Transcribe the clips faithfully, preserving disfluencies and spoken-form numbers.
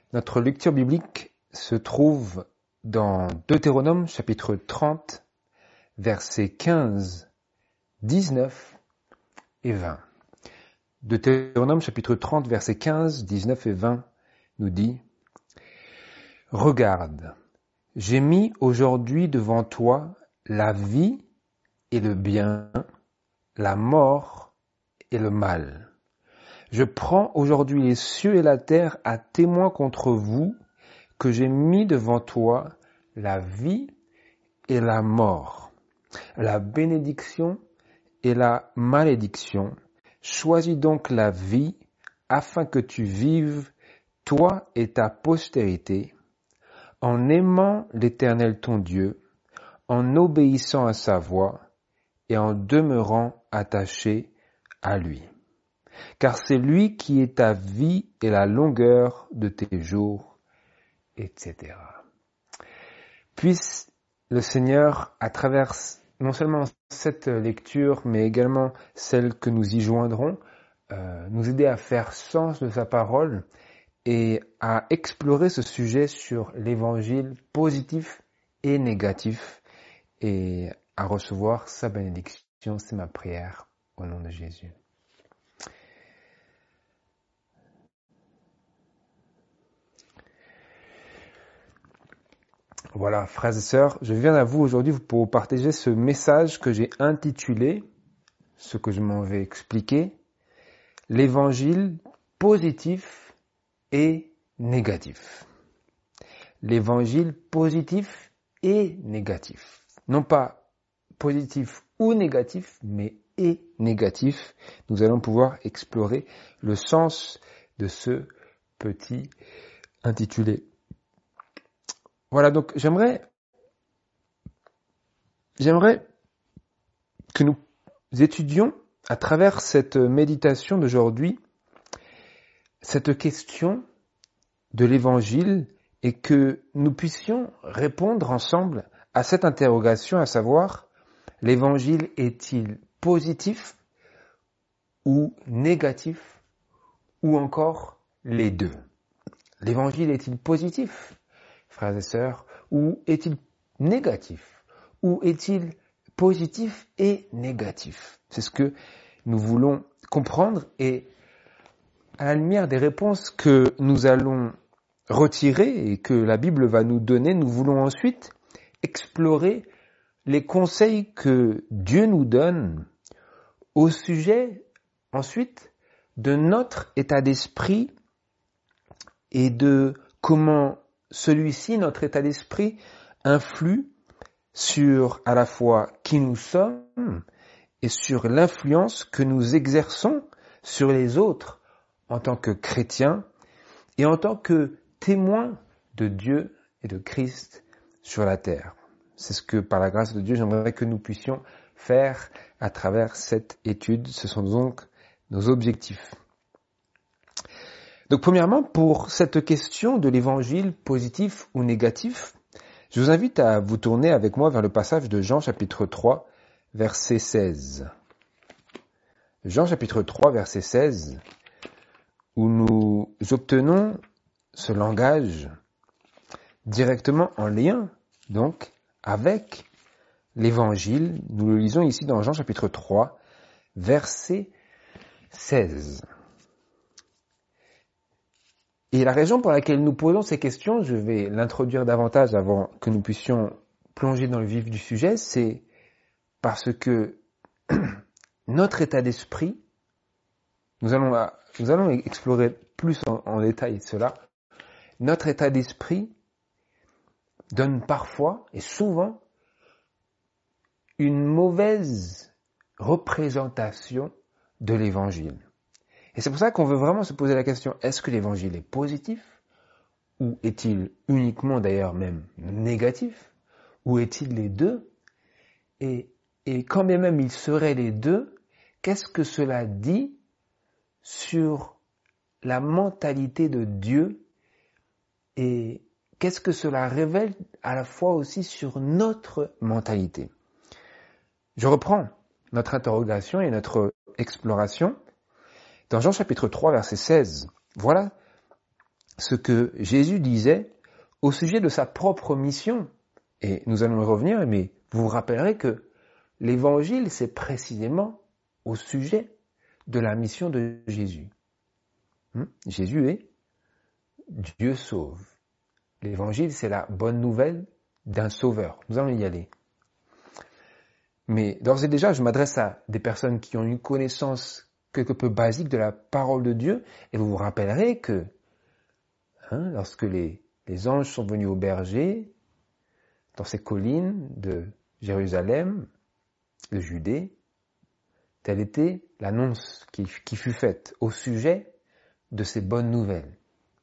Notre lecture biblique se trouve dans Deutéronome chapitre trente, versets quinze, dix-neuf et vingt. Deutéronome chapitre trente, versets quinze, dix-neuf et vingt nous dit « Regarde, j'ai mis aujourd'hui devant toi la vie et le bien, la mort et le mal. Je prends aujourd'hui les cieux et la terre à témoin contre vous que j'ai mis devant toi la vie et la mort, la bénédiction et la malédiction. Choisis donc la vie afin que tu vives, toi et ta postérité, en aimant l'Éternel ton Dieu, en obéissant à sa voix et en demeurant attaché à lui. Car c'est lui qui est ta vie et la longueur de tes jours, et cetera. Puisse le Seigneur, à travers non seulement cette lecture, mais également celle que nous y joindrons, euh, nous aider à faire sens de sa parole et à explorer ce sujet sur l'évangile positif et négatif et à recevoir sa bénédiction. C'est ma prière au nom de Jésus. Voilà, frères et sœurs, je viens à vous aujourd'hui pour vous partager ce message que j'ai intitulé, ce que je m'en vais expliquer, l'évangile positif et négatif. L'évangile positif et négatif. Non pas positif ou négatif, mais et négatif. Nous allons pouvoir explorer le sens de ce petit intitulé. Voilà, donc j'aimerais, j'aimerais que nous étudions à travers cette méditation d'aujourd'hui cette question de l'évangile et que nous puissions répondre ensemble à cette interrogation, à savoir, l'évangile est-il positif ou négatif ou encore les deux? L'évangile est-il positif, frères et sœurs, ou est-il négatif? Ou est-il positif et négatif? C'est ce que nous voulons comprendre et à la lumière des réponses que nous allons retirer et que la Bible va nous donner, nous voulons ensuite explorer les conseils que Dieu nous donne au sujet ensuite de notre état d'esprit et de comment celui-ci, notre état d'esprit, influe sur à la fois qui nous sommes et sur l'influence que nous exerçons sur les autres en tant que chrétiens et en tant que témoins de Dieu et de Christ sur la terre. C'est ce que, par la grâce de Dieu, j'aimerais que nous puissions faire à travers cette étude. Ce sont donc nos objectifs. Donc, premièrement, pour cette question de l'évangile positif ou négatif, je vous invite à vous tourner avec moi vers le passage de Jean chapitre trois, verset seize. Jean chapitre trois, verset seize, où nous obtenons ce langage directement en lien, donc, avec l'évangile. Nous le lisons ici dans Jean chapitre trois, verset seize. Et la raison pour laquelle nous posons ces questions, je vais l'introduire davantage avant que nous puissions plonger dans le vif du sujet, c'est parce que notre état d'esprit, nous allons, nous allons explorer plus en, en détail cela, notre état d'esprit donne parfois et souvent une mauvaise représentation de l'évangile. Et c'est pour ça qu'on veut vraiment se poser la question, est-ce que l'évangile est positif? Ou est-il uniquement d'ailleurs même négatif? Ou est-il les deux? Et, et quand bien même il serait les deux, qu'est-ce que cela dit sur la mentalité de Dieu? Et qu'est-ce que cela révèle à la fois aussi sur notre mentalité? Je reprends notre interrogation et notre exploration. Dans Jean chapitre trois, verset seize, voilà ce que Jésus disait au sujet de sa propre mission. Et nous allons y revenir, mais vous vous rappellerez que l'évangile, c'est précisément au sujet de la mission de Jésus. Hum? Jésus est Dieu sauve. L'évangile, c'est la bonne nouvelle d'un sauveur. Nous allons y aller. Mais d'ores et déjà, je m'adresse à des personnes qui ont une connaissance quelque peu basique de la parole de Dieu, et vous vous rappellerez que hein, lorsque les, les anges sont venus au berger, dans ces collines de Jérusalem, de Judée, telle était l'annonce qui, qui fut faite au sujet de ces bonnes nouvelles.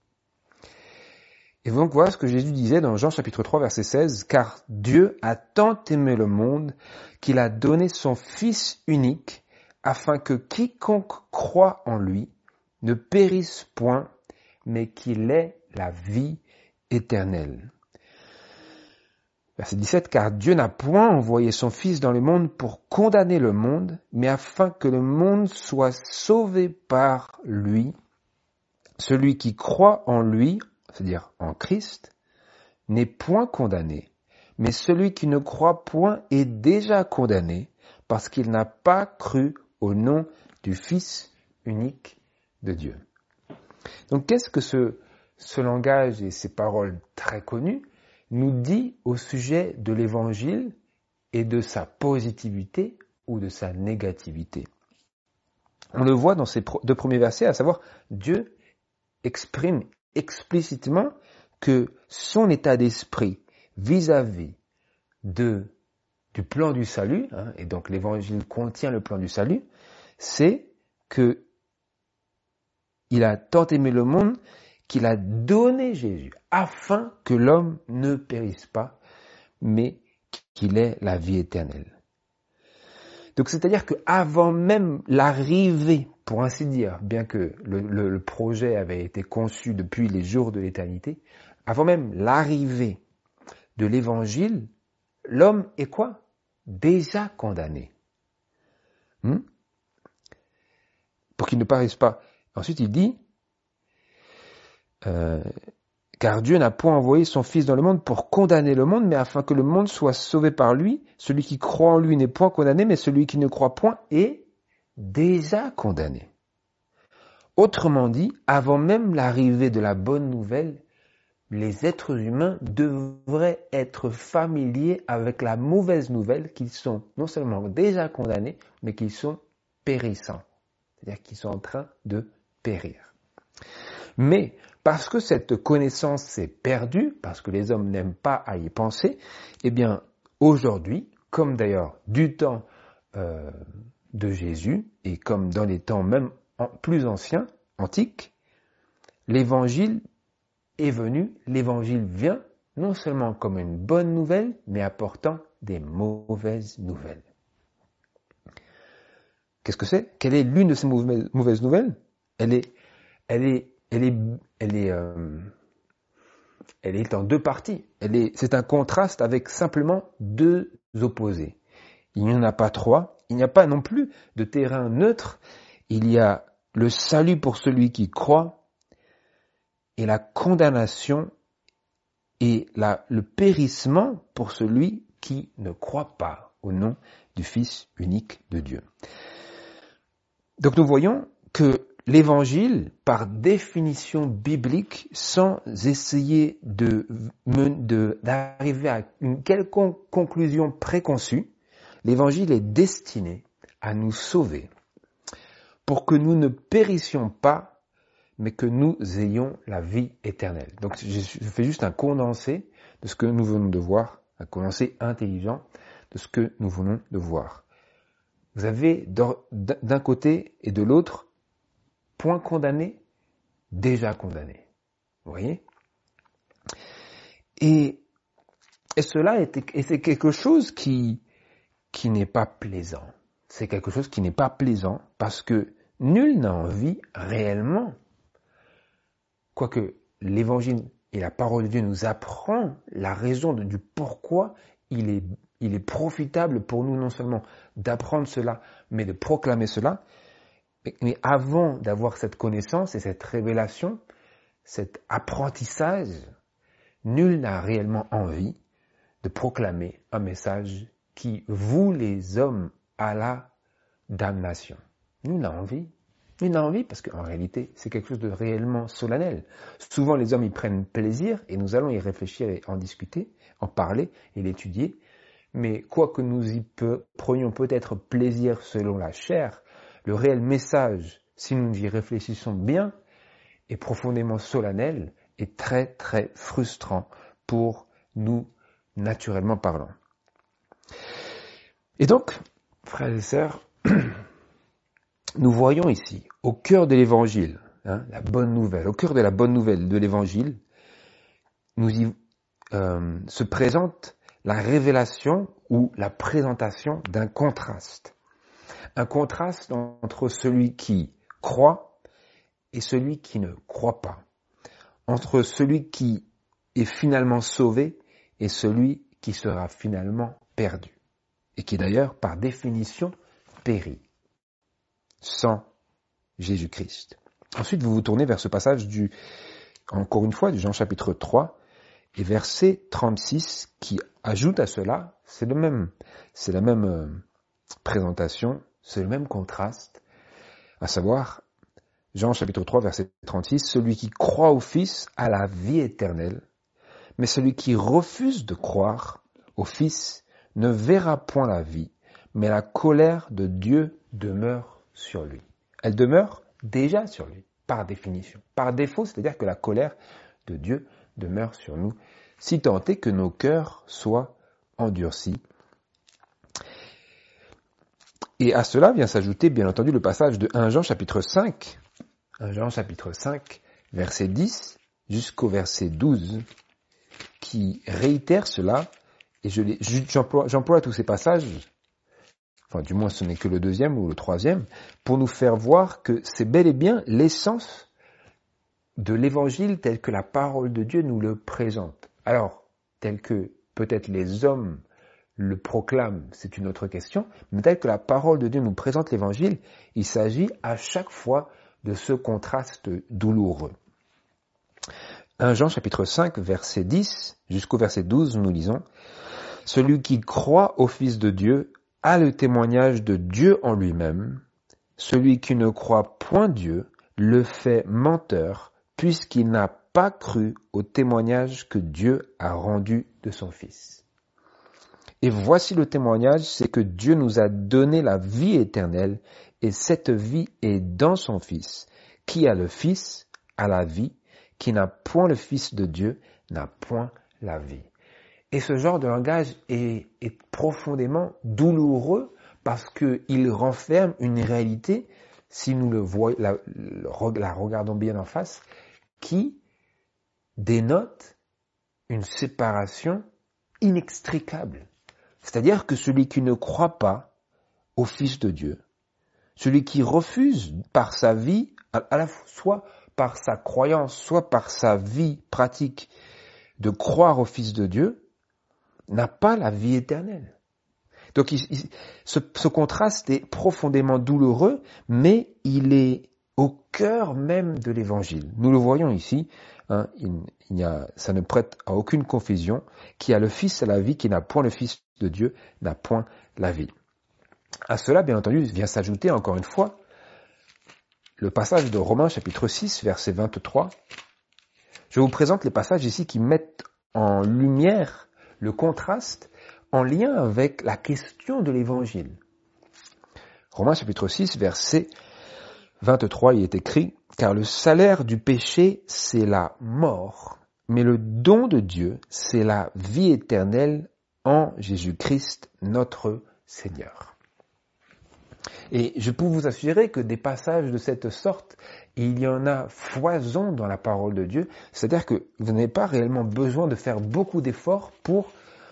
Et donc voilà ce que Jésus disait dans Jean chapitre trois verset seize, « Car Dieu a tant aimé le monde qu'il a donné son Fils unique, afin que quiconque croit en lui ne périsse point, mais qu'il ait la vie éternelle. » Verset dix-sept, « Car Dieu n'a point envoyé son Fils dans le monde pour condamner le monde, mais afin que le monde soit sauvé par lui. Celui qui croit en lui, c'est-à-dire en Christ, n'est point condamné, mais celui qui ne croit point est déjà condamné, parce qu'il n'a pas cru au nom du Fils unique de Dieu. » Donc qu'est-ce que ce, ce langage et ces paroles très connues nous dit au sujet de l'évangile et de sa positivité ou de sa négativité? On le voit dans ces deux premiers versets, à savoir Dieu exprime explicitement que son état d'esprit vis-à-vis de, du plan du salut, hein, et donc l'évangile contient le plan du salut, c'est que il a tant aimé le monde qu'il a donné Jésus afin que l'homme ne périsse pas, mais qu'il ait la vie éternelle. Donc c'est-à-dire qu'avant même l'arrivée, pour ainsi dire, bien que le, le, le projet avait été conçu depuis les jours de l'éternité, avant même l'arrivée de l'évangile, l'homme est quoi? Déjà condamné. Hmm? Pour qu'il ne périsse pas. Ensuite il dit, euh, car Dieu n'a point envoyé son Fils dans le monde pour condamner le monde, mais afin que le monde soit sauvé par lui. Celui qui croit en lui n'est point condamné, mais celui qui ne croit point est déjà condamné. Autrement dit, avant même l'arrivée de la bonne nouvelle, les êtres humains devraient être familiers avec la mauvaise nouvelle qu'ils sont non seulement déjà condamnés, mais qu'ils sont périssants. C'est-à-dire qu'ils sont en train de périr. Mais parce que cette connaissance s'est perdue, parce que les hommes n'aiment pas à y penser, eh bien, aujourd'hui, comme d'ailleurs du temps euh, de Jésus, et comme dans les temps même en, plus anciens, antiques, l'évangile est venu, l'évangile vient non seulement comme une bonne nouvelle, mais apportant des mauvaises nouvelles. Qu'est-ce que c'est? Quelle est l'une de ces mauvaises nouvelles? Elle est, elle est, elle est, elle est, euh, elle est en deux parties. Elle est, c'est un contraste avec simplement deux opposés. Il n'y en a pas trois. Il n'y a pas non plus de terrain neutre. Il y a le salut pour celui qui croit et la condamnation et la, le périssement pour celui qui ne croit pas au nom du Fils unique de Dieu. Donc nous voyons que l'évangile, par définition biblique, sans essayer de, de, d'arriver à une quelconque conclusion préconçue, l'évangile est destiné à nous sauver pour que nous ne périssions pas, mais que nous ayons la vie éternelle. Donc je fais juste un condensé de ce que nous venons de voir, un condensé intelligent de ce que nous venons de voir. Vous avez d'un côté et de l'autre, point condamné, déjà condamné. Vous voyez? Et, et cela est, et c'est quelque chose qui, qui n'est pas plaisant. C'est quelque chose qui n'est pas plaisant parce que nul n'a envie réellement, quoique l'évangile et la parole de Dieu nous apprend la raison de, du pourquoi il est, il est profitable pour nous non seulement d'apprendre cela, mais de proclamer cela. Mais avant d'avoir cette connaissance et cette révélation, cet apprentissage, nul n'a réellement envie de proclamer un message qui voue les hommes à la damnation. Nul n'a envie. Nul n'a envie parce qu'en réalité, c'est quelque chose de réellement solennel. Souvent, les hommes y prennent plaisir et nous allons y réfléchir et en discuter, en parler et l'étudier. Mais quoi que nous y pe- prenions peut-être plaisir selon la chair, le réel message, si nous y réfléchissons bien, est profondément solennel et très très frustrant pour nous, naturellement parlant. Et donc, frères et sœurs, nous voyons ici, au cœur de l'évangile, hein, la bonne nouvelle, au cœur de la bonne nouvelle de l'évangile, nous y euh, se présente la révélation ou la présentation d'un contraste. Un contraste entre celui qui croit et celui qui ne croit pas. Entre celui qui est finalement sauvé et celui qui sera finalement perdu. Et qui d'ailleurs, par définition, périt. Sans Jésus-Christ. Ensuite, vous vous tournez vers ce passage du, encore une fois, du Jean chapitre trois, et verset trente-six, qui ajoute à cela, c'est le même, c'est la même euh, présentation, c'est le même contraste, à savoir, Jean chapitre trois, verset trente-six, celui qui croit au Fils a la vie éternelle, mais celui qui refuse de croire au Fils ne verra point la vie, mais la colère de Dieu demeure sur lui. Elle demeure déjà sur lui, par définition. Par défaut, c'est-à-dire que la colère de Dieu demeure sur nous, si tant est que nos cœurs soient endurcis. Et à cela vient s'ajouter, bien entendu, le passage de premier Jean chapitre cinq, premier Jean chapitre cinq, verset dix, jusqu'au verset douze, qui réitère cela, et je les, j'emploie, j'emploie tous ces passages, enfin du moins ce n'est que le deuxième ou le troisième, pour nous faire voir que c'est bel et bien l'essence de l'évangile tel que la parole de Dieu nous le présente. Alors, tel que peut-être les hommes le proclament, c'est une autre question, mais tel que la parole de Dieu nous présente l'évangile, il s'agit à chaque fois de ce contraste douloureux. premier Jean chapitre cinq, verset dix, jusqu'au verset douze, nous lisons « Celui qui croit au Fils de Dieu a le témoignage de Dieu en lui-même. Celui qui ne croit point Dieu le fait menteur, puisqu'il n'a pas cru au témoignage que Dieu a rendu de son Fils. Et voici le témoignage, c'est que Dieu nous a donné la vie éternelle, et cette vie est dans son Fils. Qui a le Fils a la vie, qui n'a point le Fils de Dieu n'a point la vie. » Et ce genre de langage est, est profondément douloureux parce qu'il renferme une réalité, si nous le voyons, la, la regardons bien en face, qui dénote une séparation inextricable. C'est-à-dire que celui qui ne croit pas au Fils de Dieu, celui qui refuse par sa vie, à, à la fois soit par sa croyance, soit par sa vie pratique, de croire au Fils de Dieu, n'a pas la vie éternelle. Donc il, il, ce, ce contraste est profondément douloureux, mais il est au cœur même de l'évangile. Nous le voyons ici, hein, il, il y a, ça ne prête à aucune confusion. Qui a le Fils a la vie, qui n'a point le Fils de Dieu n'a point la vie. À cela, bien entendu, vient s'ajouter encore une fois le passage de Romains chapitre six, verset vingt-trois. Je vous présente les passages ici qui mettent en lumière le contraste en lien avec la question de l'évangile. Romains chapitre six, verset vingt-trois, il est écrit « Car le salaire du péché, c'est la mort, mais le don de Dieu, c'est la vie éternelle en Jésus-Christ, notre Seigneur. » Et je peux vous assurer que des passages de cette sorte, il y en a foison dans la parole de Dieu. C'est-à-dire que vous n'avez pas réellement besoin de faire beaucoup d'efforts pour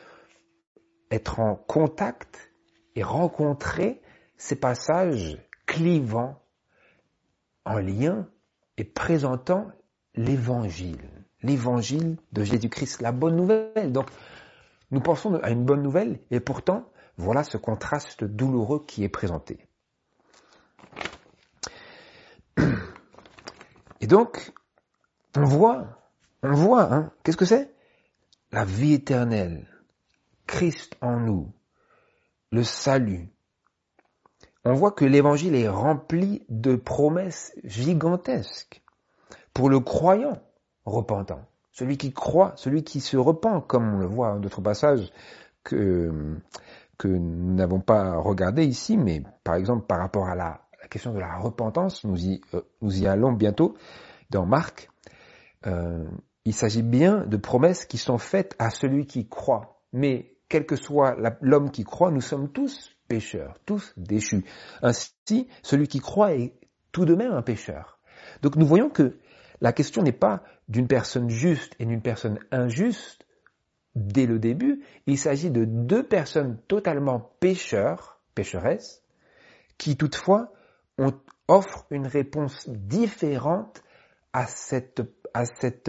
être en contact et rencontrer ces passages clivants en lien et présentant l'évangile. L'évangile de Jésus-Christ, la bonne nouvelle. Donc, nous pensons à une bonne nouvelle et pourtant, voilà ce contraste douloureux qui est présenté. Et donc, on voit, on voit, hein, qu'est-ce que c'est? La vie éternelle, Christ en nous, le salut. On voit que l'évangile est rempli de promesses gigantesques pour le croyant repentant. Celui qui croit, celui qui se repent, comme on le voit dans d'autres passages que, que nous n'avons pas regardé ici, mais par exemple par rapport à la, la question de la repentance, nous y, euh, nous y allons bientôt dans Marc. Euh, il s'agit bien de promesses qui sont faites à celui qui croit. Mais quel que soit la, l'homme qui croit, nous sommes tous pécheurs, tous déchus. Ainsi, celui qui croit est tout de même un pécheur. Donc nous voyons que la question n'est pas d'une personne juste et d'une personne injuste dès le début. Il s'agit de deux personnes totalement pécheurs, pécheresses, qui toutefois ont, offrent une réponse différente à cette, à cette,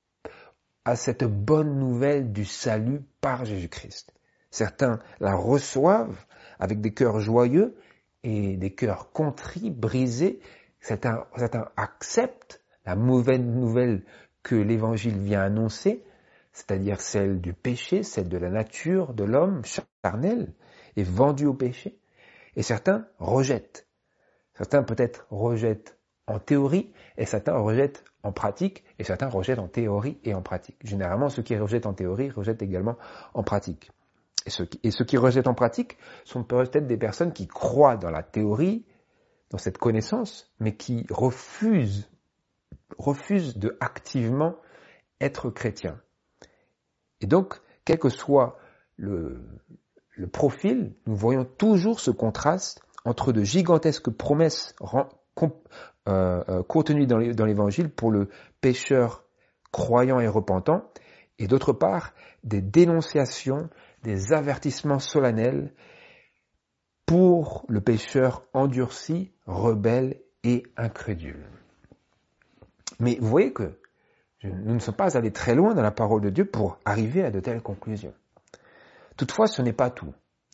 à cette bonne nouvelle du salut par Jésus-Christ. Certains la reçoivent avec des cœurs joyeux et des cœurs contrits, brisés. Certains, certains acceptent la mauvaise nouvelle que l'Évangile vient annoncer, c'est-à-dire celle du péché, celle de la nature de l'homme charnel, est vendue au péché. Et certains rejettent. Certains peut-être rejettent en théorie, et certains rejettent en pratique, et certains rejettent en théorie et en pratique. Généralement, ceux qui rejettent en théorie rejettent également en pratique. Et ceux qui, et ceux qui rejettent en pratique sont peut-être des personnes qui croient dans la théorie, dans cette connaissance, mais qui refusent, refusent de activement être chrétiens. Et donc, quel que soit le, le profil, nous voyons toujours ce contraste entre de gigantesques promesses ren, com, euh, euh, contenues dans, les, dans l'Évangile pour le pécheur croyant et repentant, et d'autre part, des dénonciations, des avertissements solennels pour le pécheur endurci, rebelle et incrédule. Mais vous voyez que nous ne sommes pas allés très loin dans la parole de Dieu pour arriver à de telles conclusions. Toutefois, ce n'est pas tout.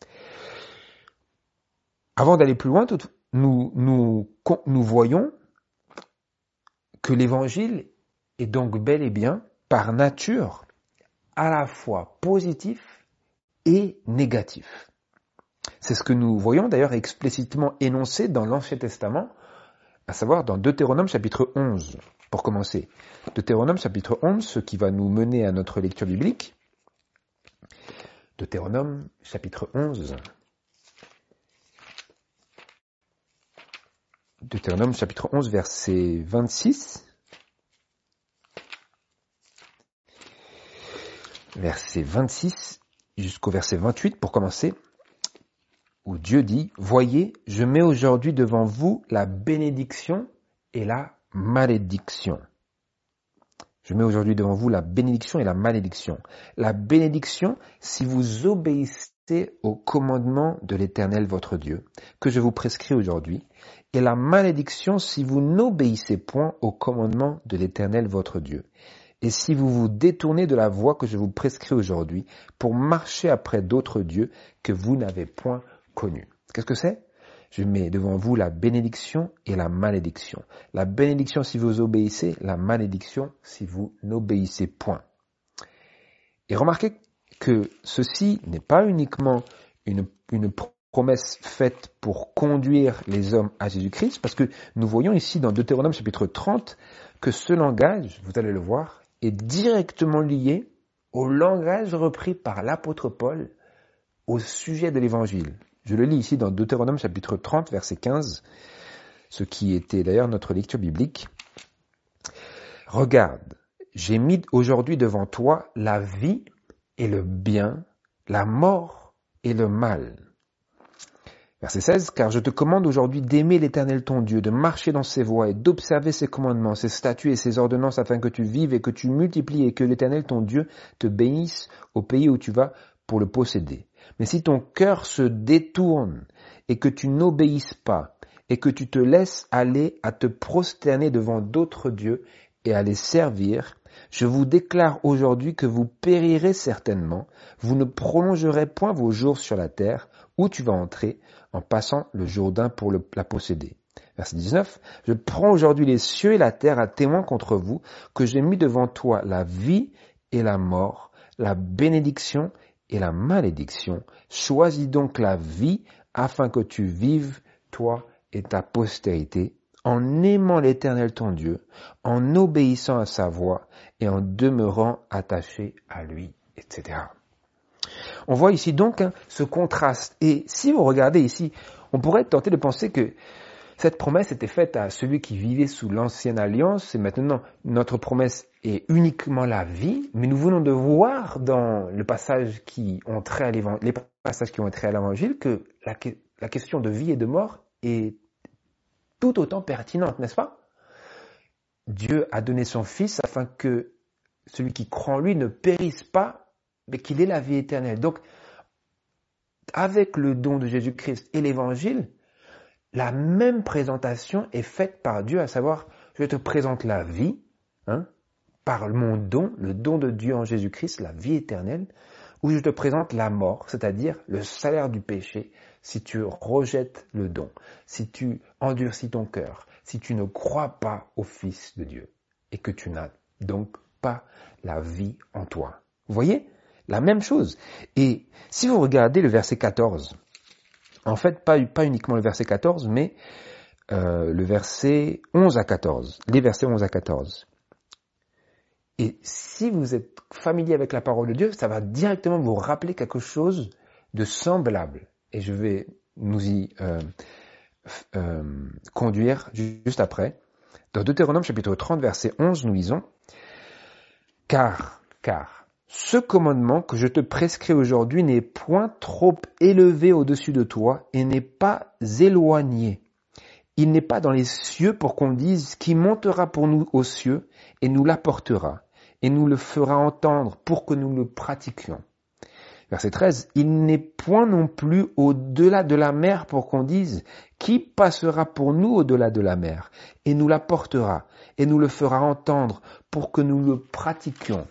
Avant d'aller plus loin, tout, nous, nous, nous voyons que l'Évangile est donc bel et bien, par nature, à la fois positif et négatif. C'est ce que nous voyons d'ailleurs explicitement énoncé dans l'Ancien Testament, à savoir dans Deutéronome chapitre onze. Pour commencer, Deutéronome chapitre onze, ce qui va nous mener à notre lecture biblique. Deutéronome chapitre onze. Deutéronome chapitre onze, verset vingt-six. Verset vingt-six jusqu'au verset vingt-huit pour commencer, où Dieu dit « Voyez, je mets aujourd'hui devant vous la bénédiction et la malédiction. » Je mets aujourd'hui devant vous la bénédiction et la malédiction. La bénédiction, si vous obéissez au commandement de l'Éternel votre Dieu, que je vous prescris aujourd'hui, et la malédiction, si vous n'obéissez point au commandement de l'Éternel votre Dieu. Et si vous vous détournez de la voie que je vous prescris aujourd'hui pour marcher après d'autres dieux que vous n'avez point connus. Qu'est-ce que c'est? Je mets devant vous la bénédiction et la malédiction. La bénédiction si vous obéissez, la malédiction si vous n'obéissez point. Et remarquez que ceci n'est pas uniquement une, une promesse faite pour conduire les hommes à Jésus-Christ, parce que nous voyons ici dans Deutéronome chapitre trente que ce langage, vous allez le voir, est directement lié au langage repris par l'apôtre Paul au sujet de l'Évangile. Je le lis ici dans Deutéronome chapitre trente, verset quinze, ce qui était d'ailleurs notre lecture biblique. « Regarde, j'ai mis aujourd'hui devant toi la vie et le bien, la mort et le mal. » Verset seize, « Car je te commande aujourd'hui d'aimer l'Éternel ton Dieu, de marcher dans ses voies et d'observer ses commandements, ses statuts et ses ordonnances afin que tu vives et que tu multiplies et que l'Éternel ton Dieu te bénisse au pays où tu vas pour le posséder. Mais si ton cœur se détourne et que tu n'obéisses pas et que tu te laisses aller à te prosterner devant d'autres dieux et à les servir, je vous déclare aujourd'hui que vous périrez certainement, vous ne prolongerez point vos jours sur la terre où tu vas entrer en passant le Jourdain pour le, la posséder. Verset dix-neuf, « Je prends aujourd'hui les cieux et la terre à témoin contre vous, que j'ai mis devant toi la vie et la mort, la bénédiction et la malédiction. Choisis donc la vie afin que tu vives, toi et ta postérité, en aimant l'Éternel ton Dieu, en obéissant à sa voix et en demeurant attaché à lui, et cetera » On voit ici donc hein, ce contraste. Et si vous regardez ici, on pourrait tenter de penser que cette promesse était faite à celui qui vivait sous l'ancienne alliance, et maintenant notre promesse est uniquement la vie, mais nous venons de voir dans le passage qui ont trait à l'évangile, les passages qui ont trait à l'évangile que la, la question de vie et de mort est tout autant pertinente, n'est-ce pas? Dieu a donné son Fils afin que celui qui croit en lui ne périsse pas, mais qu'il ait la vie éternelle. Donc, avec le don de Jésus-Christ et l'évangile, la même présentation est faite par Dieu, à savoir, je te présente la vie, hein, par mon don, le don de Dieu en Jésus-Christ, la vie éternelle, ou je te présente la mort, c'est-à-dire le salaire du péché, si tu rejettes le don, si tu endurcis ton cœur, si tu ne crois pas au Fils de Dieu, et que tu n'as donc pas la vie en toi. Vous voyez? La même chose. Et si vous regardez le verset quatorze, en fait, pas, pas uniquement le verset quatorze, mais euh, le verset onze à quatorze. Les versets onze à quatorze. Et si vous êtes familier avec la parole de Dieu, ça va directement vous rappeler quelque chose de semblable. Et je vais nous y euh, euh, conduire juste après. Dans Deutéronome chapitre trente, verset onze, nous lisons « Car, car, ce commandement que je te prescris aujourd'hui n'est point trop élevé au-dessus de toi et n'est pas éloigné. Il n'est pas dans les cieux pour qu'on dise qui montera pour nous aux cieux et nous l'apportera et nous le fera entendre pour que nous le pratiquions. » Verset treize. Il n'est point non plus au-delà de la mer pour qu'on dise qui passera pour nous au-delà de la mer et nous l'apportera et nous le fera entendre pour que nous le pratiquions.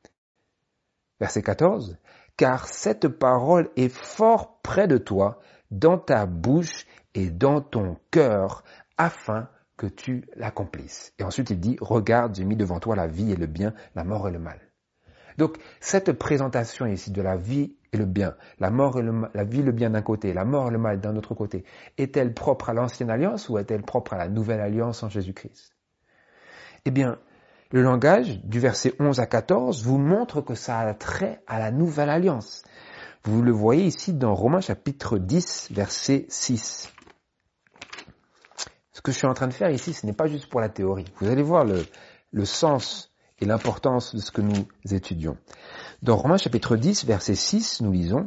Verset quatorze, « Car cette parole est fort près de toi, dans ta bouche et dans ton cœur, afin que tu l'accomplisses. » Et ensuite il dit, « Regarde, j'ai mis devant toi la vie et le bien, la mort et le mal. » Donc cette présentation ici de la vie et le bien, la mort et le mal, la vie et le bien d'un côté, la mort et le mal d'un autre côté, est-elle propre à l'ancienne alliance ou est-elle propre à la nouvelle alliance en Jésus-Christ? Eh bien, le langage du verset onze à quatorze vous montre que ça a trait à la nouvelle alliance. Vous le voyez ici dans Romains chapitre dix, verset six. Ce que je suis en train de faire ici, ce n'est pas juste pour la théorie. Vous allez voir le, le sens et l'importance de ce que nous étudions. Dans Romains chapitre dix, verset six, nous lisons,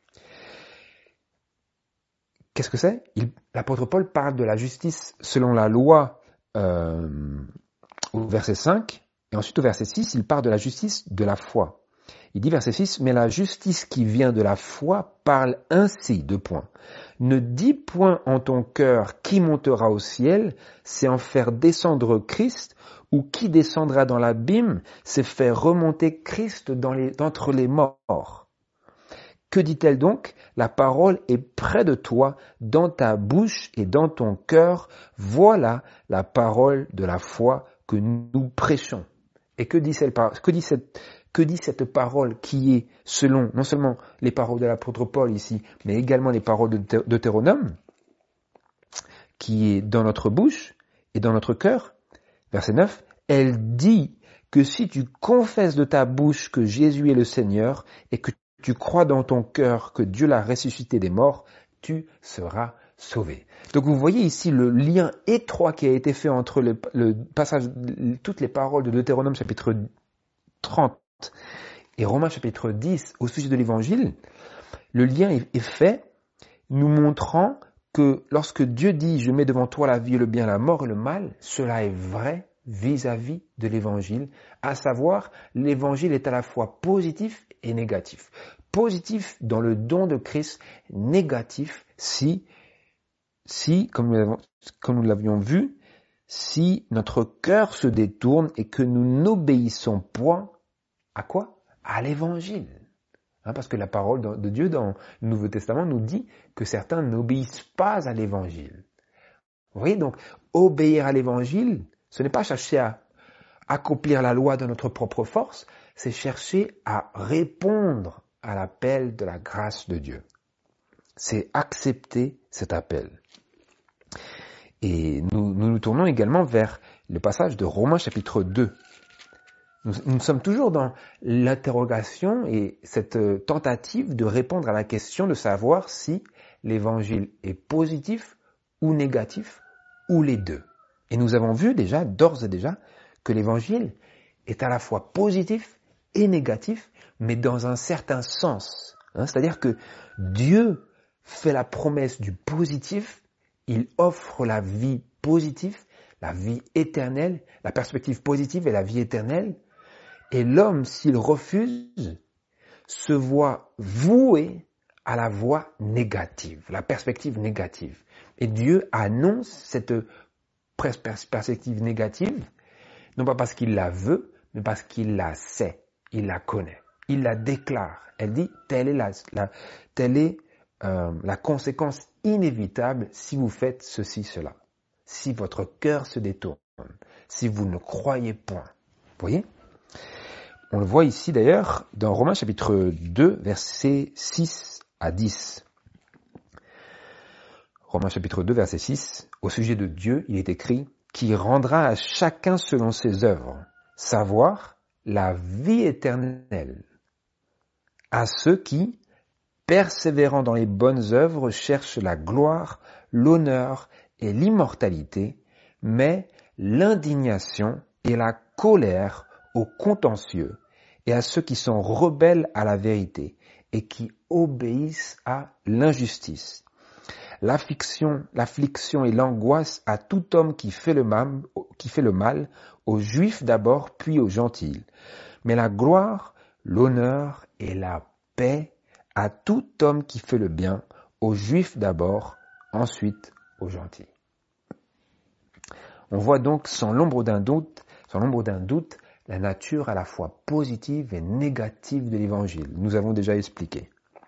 qu'est-ce que c'est? Il, l'apôtre Paul parle de la justice selon la loi euh, au verset cinq, et ensuite au verset six, il parle de la justice de la foi. Il dit verset six, « Mais la justice qui vient de la foi parle ainsi, deux points. Ne dis point en ton cœur qui montera au ciel, c'est en faire descendre Christ, ou qui descendra dans l'abîme, c'est faire remonter Christ dans les, d'entre les morts. Que dit-elle donc? La parole est près de toi, dans ta bouche et dans ton cœur. Voilà la parole de la foi que nous prêchons. » Et que dit cette, que dit cette, que dit cette parole qui est selon non seulement les paroles de l'apôtre Paul ici, mais également les paroles de Deutéronome, qui est dans notre bouche et dans notre cœur? Verset neuf, elle dit que si tu confesses de ta bouche que Jésus est le Seigneur et que tu crois dans ton cœur que Dieu l'a ressuscité des morts, tu seras sauvé. Donc vous voyez ici le lien étroit qui a été fait entre le, le passage, toutes les paroles de Deutéronome chapitre trente et Romains chapitre dix au sujet de l'évangile. Le lien est, est fait, nous montrant que lorsque Dieu dit « Je mets devant toi la vie, le bien, la mort et le mal », cela est vrai vis-à-vis de l'évangile, à savoir l'évangile est à la fois positif et négatif. Positif dans le don de Christ, négatif si, si comme nous l'avons, comme nous l'avions vu, si notre cœur se détourne et que nous n'obéissons point à quoi? À l'évangile. Hein, parce que la parole de Dieu dans le Nouveau Testament nous dit que certains n'obéissent pas à l'évangile. Vous voyez, donc, obéir à l'évangile, ce n'est pas chercher à accomplir la loi de notre propre force, c'est chercher à répondre à l'appel de la grâce de Dieu. C'est accepter cet appel. Et nous, nous nous tournons également vers le passage de Romains chapitre deux. Nous, nous sommes toujours dans l'interrogation et cette tentative de répondre à la question de savoir si l'évangile est positif ou négatif, ou les deux. Et nous avons vu déjà, d'ores et déjà, que l'évangile est à la fois positif et négatif, mais dans un certain sens. Hein, c'est-à-dire que Dieu fait la promesse du positif, il offre la vie positive, la vie éternelle, la perspective positive et la vie éternelle, et l'homme, s'il refuse, se voit voué à la voie négative, la perspective négative. Et Dieu annonce cette perspective négative, non pas parce qu'il la veut, mais parce qu'il la sait, il la connaît, il la déclare. Elle dit, telle est la, la, telle est, euh, la conséquence inévitable si vous faites ceci, cela. Si votre cœur se détourne, si vous ne croyez point. Vous voyez ? On le voit ici d'ailleurs dans Romains chapitre deux, versets six à dix. Romains chapitre deux, verset six, au sujet de Dieu, il est écrit « Qui rendra à chacun selon ses œuvres, savoir la vie éternelle, à ceux qui, persévérant dans les bonnes œuvres, cherchent la gloire, l'honneur et l'immortalité, mais l'indignation et la colère aux contentieux, et à ceux qui sont rebelles à la vérité et qui obéissent à l'injustice. L'affliction, l'affliction et l'angoisse à tout homme qui fait le mal, qui fait le mal, aux Juifs d'abord, puis aux gentils. Mais la gloire, l'honneur et la paix à tout homme qui fait le bien, aux Juifs d'abord, ensuite aux gentils. On voit donc sans l'ombre d'un doute, sans l'ombre d'un doute, la nature à la fois positive et négative de l'évangile. Nous avons déjà expliqué.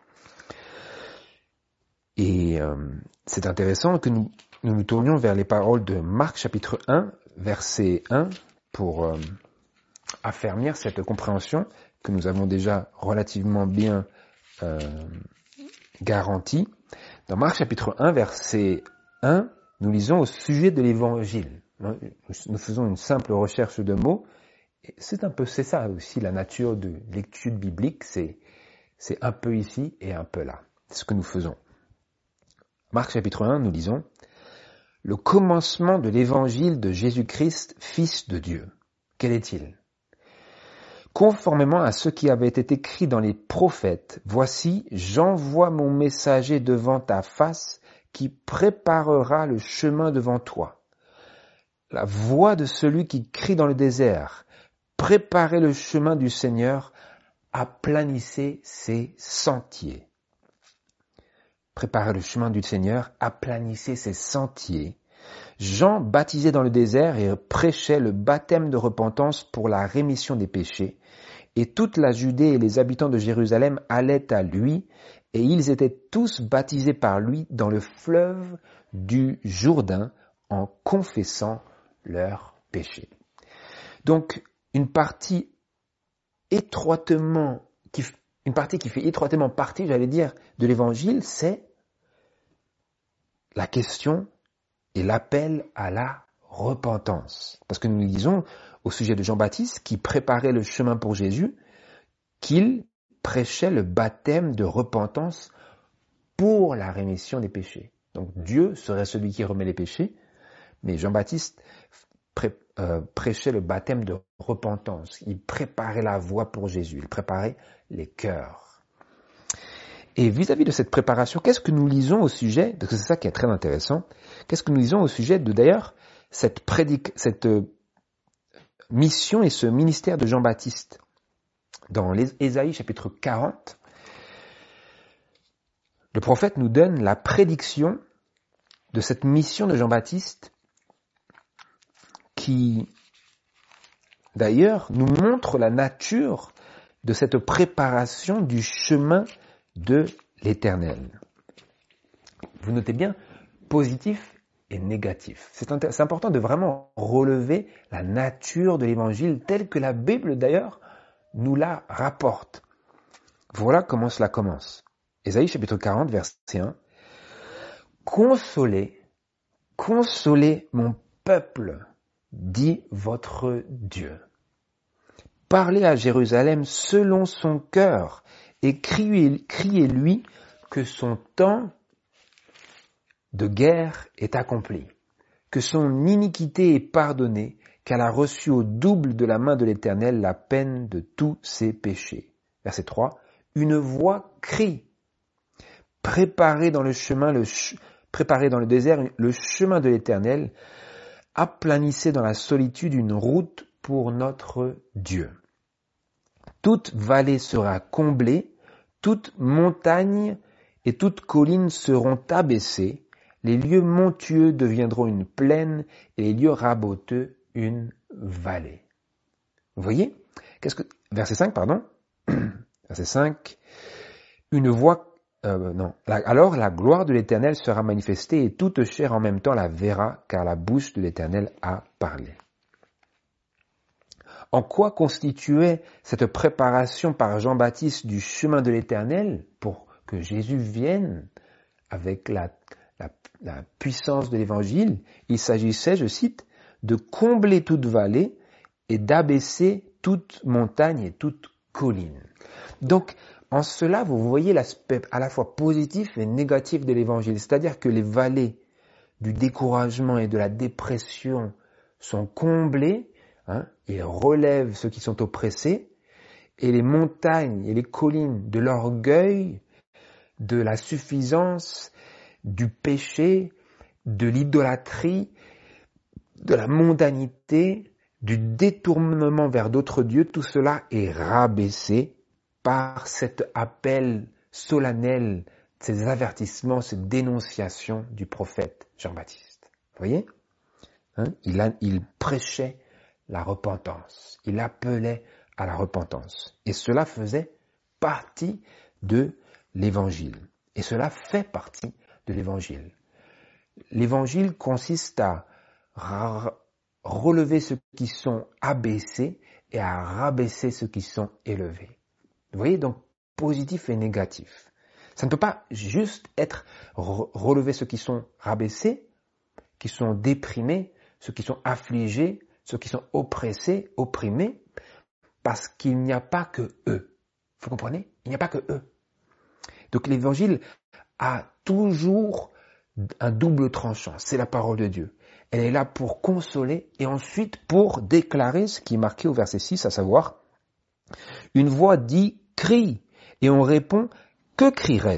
Et euh, c'est intéressant que nous, nous nous tournions vers les paroles de Marc chapitre un, verset un, pour euh, affermir cette compréhension que nous avons déjà relativement bien euh, garantie. Dans Marc chapitre un, verset un, nous lisons au sujet de l'évangile. Nous faisons une simple recherche de mots. Et c'est un peu, c'est ça aussi la nature de l'étude biblique, c'est, c'est un peu ici et un peu là. C'est ce que nous faisons. Marc chapitre un, nous lisons « Le commencement de l'évangile de Jésus-Christ, Fils de Dieu. Quel est-il ? Conformément à ce qui avait été écrit dans les prophètes, voici, j'envoie mon messager devant ta face qui préparera le chemin devant toi. La voix de celui qui crie dans le désert, préparez le chemin du Seigneur, aplanissez ses sentiers. » Préparez le chemin du Seigneur, aplanissez ses sentiers. Jean baptisait dans le désert et prêchait le baptême de repentance pour la rémission des péchés. Et toute la Judée et les habitants de Jérusalem allaient à lui, et ils étaient tous baptisés par lui dans le fleuve du Jourdain en confessant leurs péchés. Donc, une partie étroitement, qui, une partie qui fait étroitement partie, j'allais dire, de l'évangile, c'est la question et l'appel à la repentance. Parce que nous disons au sujet de Jean-Baptiste, qui préparait le chemin pour Jésus, qu'il prêchait le baptême de repentance pour la rémission des péchés. Donc Dieu serait celui qui remet les péchés, mais Jean-Baptiste pré, euh, prêchait le baptême de repentance. Il préparait la voie pour Jésus, il préparait les cœurs. Et vis-à-vis de cette préparation, qu'est-ce que nous lisons au sujet, parce que c'est ça qui est très intéressant, qu'est-ce que nous lisons au sujet de d'ailleurs cette, prédic, cette mission et ce ministère de Jean-Baptiste. Dans Ésaïe chapitre quarante, le prophète nous donne la prédiction de cette mission de Jean-Baptiste qui, d'ailleurs, nous montre la nature de cette préparation du chemin de l'Éternel. Vous notez bien, positif et négatif. C'est, inter- c'est important de vraiment relever la nature de l'évangile telle que la Bible d'ailleurs nous la rapporte. Voilà comment cela commence. Ésaïe chapitre quarante, verset un. Consolez, consolez mon peuple, dit votre Dieu. Parlez à Jérusalem selon son cœur et criez, criez-lui que son temps de guerre est accompli, que son iniquité est pardonnée, qu'elle a reçu au double de la main de l'Éternel la peine de tous ses péchés. Verset trois. Une voix crie, préparez dans le chemin, le ch- préparez dans le désert le chemin de l'Éternel, aplanissez dans la solitude une route pour notre Dieu. Toute vallée sera comblée, toute montagne et toute colline seront abaissées, les lieux montueux deviendront une plaine et les lieux raboteux une vallée. Vous voyez? Qu'est-ce que verset cinq, pardon. Verset cinq. Une voix euh, non. La, alors la gloire de l'Éternel sera manifestée et toute chair en même temps la verra, car la bouche de l'Éternel a parlé. En quoi constituait cette préparation par Jean-Baptiste du chemin de l'Éternel pour que Jésus vienne avec la, la, la puissance de l'Évangile? Il s'agissait, je cite, de combler toute vallée et d'abaisser toute montagne et toute colline. Donc, en cela, vous voyez l'aspect à la fois positif et négatif de l'Évangile, c'est-à-dire que les vallées du découragement et de la dépression sont comblées, hein, et relèvent ceux qui sont oppressés, et les montagnes et les collines de l'orgueil, de la suffisance, du péché, de l'idolâtrie, de la mondanité, du détournement vers d'autres dieux, tout cela est rabaissé par cet appel solennel, ces avertissements, cette dénonciation du prophète Jean-Baptiste. Vous voyez, hein, il, a, il prêchait la repentance, il appelait à la repentance. Et cela faisait partie de l'évangile. Et cela fait partie de l'évangile. L'évangile consiste à ra- relever ceux qui sont abaissés et à rabaisser ceux qui sont élevés. Vous voyez, donc positif et négatif. Ça ne peut pas juste être re- relever ceux qui sont rabaissés, qui sont déprimés, ceux qui sont affligés, ceux qui sont oppressés, opprimés, parce qu'il n'y a pas que eux. Vous comprenez? Il n'y a pas que eux. Donc l'évangile a toujours un double tranchant. C'est la parole de Dieu. Elle est là pour consoler et ensuite pour déclarer ce qui est marqué au verset six, à savoir, une voix dit « crie » et on répond « que crierai-je »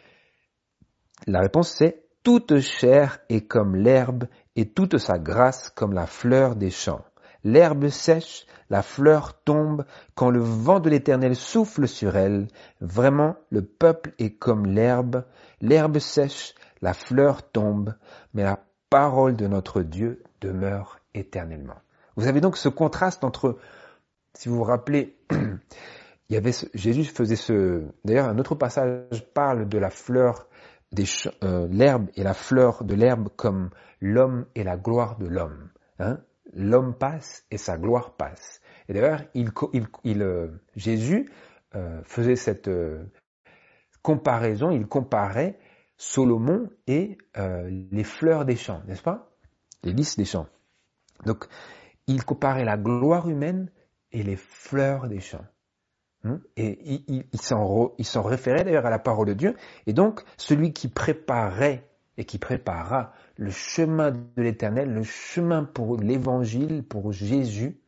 La réponse c'est « toute chair est comme l'herbe et toute sa grâce comme la fleur des champs. L'herbe sèche, la fleur tombe, quand le vent de l'Éternel souffle sur elle. Vraiment, le peuple est comme l'herbe. L'herbe sèche, la fleur tombe, mais la parole de notre Dieu demeure éternellement. » Vous avez donc ce contraste entre, si vous vous rappelez, il y avait ce, Jésus faisait ce, d'ailleurs un autre passage parle de la fleur des euh, l'herbe et la fleur de l'herbe comme l'homme et la gloire de l'homme. Hein? L'homme passe et sa gloire passe. Et d'ailleurs, il, il, il, euh, Jésus euh, faisait cette euh, comparaison, il comparait Salomon et euh, les fleurs des champs, n'est-ce pas? Les lys des champs. Donc, il comparait la gloire humaine et les fleurs des champs. Et il, il, il, s'en, il s'en référait d'ailleurs à la parole de Dieu. Et donc, celui qui préparait et qui préparera le chemin de l'Éternel, le chemin pour l'Évangile, pour Jésus,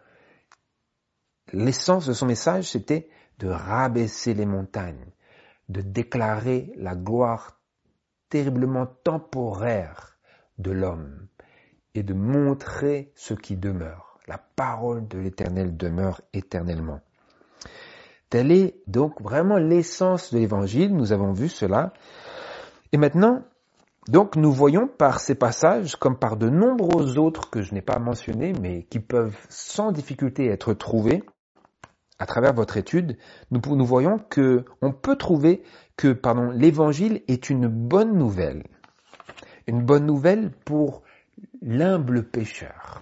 l'essence de son message, c'était de rabaisser les montagnes, de déclarer la gloire terriblement temporaire de l'homme et de montrer ce qui demeure. La parole de l'Éternel demeure éternellement. Telle est donc vraiment l'essence de l'Évangile, nous avons vu cela. Et maintenant, donc nous voyons par ces passages, comme par de nombreux autres que je n'ai pas mentionnés, mais qui peuvent sans difficulté être trouvés à travers votre étude, nous, nous voyons que on peut trouver que pardon, l'Évangile est une bonne nouvelle. une bonne nouvelle pour l'humble pécheur.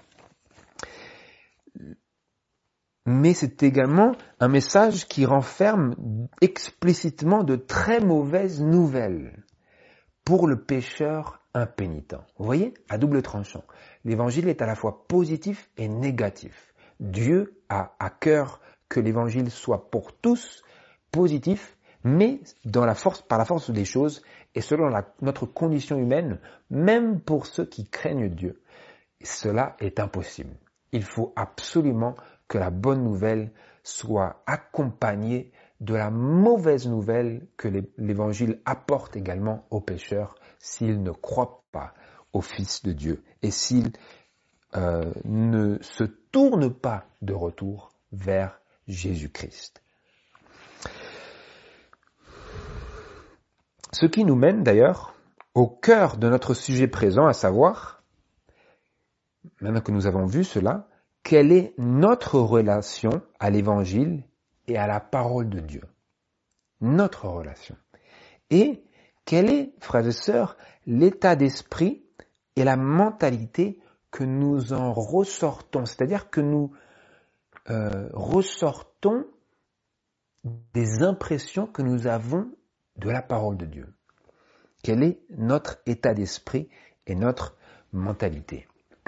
Mais c'est également un message qui renferme explicitement de très mauvaises nouvelles pour le pécheur impénitent. Vous voyez, à double tranchant. L'évangile est à la fois positif et négatif. Dieu a à cœur que l'évangile soit pour tous positif, mais dans la force, par la force des choses et selon la, notre condition humaine, même pour ceux qui craignent Dieu. Cela est impossible. Il faut absolument que la bonne nouvelle soit accompagnée de la mauvaise nouvelle que l'évangile apporte également aux pécheurs s'ils ne croient pas au Fils de Dieu et s'ils euh, ne se tournent pas de retour vers Jésus-Christ. Ce qui nous mène d'ailleurs au cœur de notre sujet présent, à savoir, maintenant que nous avons vu cela, quelle est notre relation à l'évangile et à la parole de Dieu. Notre relation. Et quel est, frères et sœurs, l'état d'esprit et la mentalité que nous en ressortons, c'est-à-dire que nous euh, ressortons des impressions que nous avons de la parole de Dieu. Quel est notre état d'esprit et notre mentalité?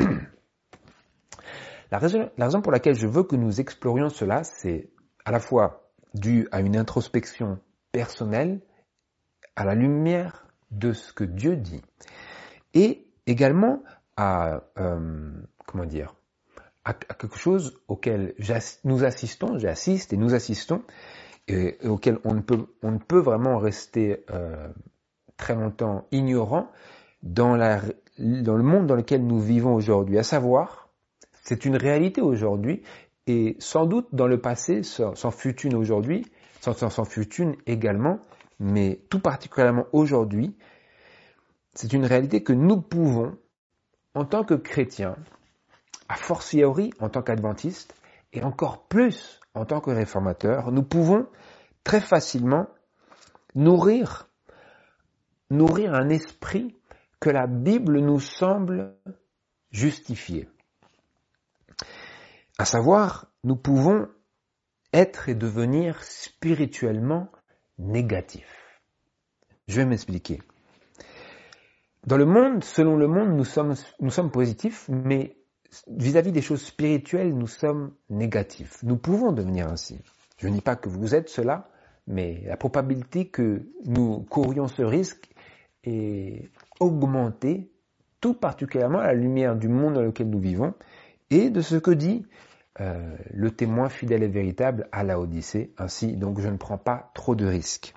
La raison, la raison pour laquelle je veux que nous explorions cela, c'est à la fois dû à une introspection personnelle, à la lumière de ce que Dieu dit, et également à, euh, comment dire, à, à quelque chose auquel nous assistons, j'assiste et nous assistons, et, et auquel on ne peut, on ne peut vraiment rester euh, très longtemps ignorant dans, la, dans le monde dans lequel nous vivons aujourd'hui, à savoir, c'est une réalité aujourd'hui, et sans doute dans le passé, s'en fut une aujourd'hui, s'en, s'en fut une également, mais tout particulièrement aujourd'hui, c'est une réalité que nous pouvons, en tant que chrétiens, a fortiori en tant qu'adventistes, et encore plus en tant que réformateurs, nous pouvons très facilement nourrir, nourrir un esprit que la Bible nous semble justifier. À savoir, nous pouvons être et devenir spirituellement négatifs. Je vais m'expliquer. Dans le monde, selon le monde, nous sommes, nous sommes positifs, mais vis-à-vis des choses spirituelles, nous sommes négatifs. Nous pouvons devenir ainsi. Je ne dis pas que vous êtes cela, mais la probabilité que nous courions ce risque est augmentée, tout particulièrement à la lumière du monde dans lequel nous vivons et de ce que dit euh, le témoin fidèle et véritable à Laodicée. Ainsi, donc, je ne prends pas trop de risques.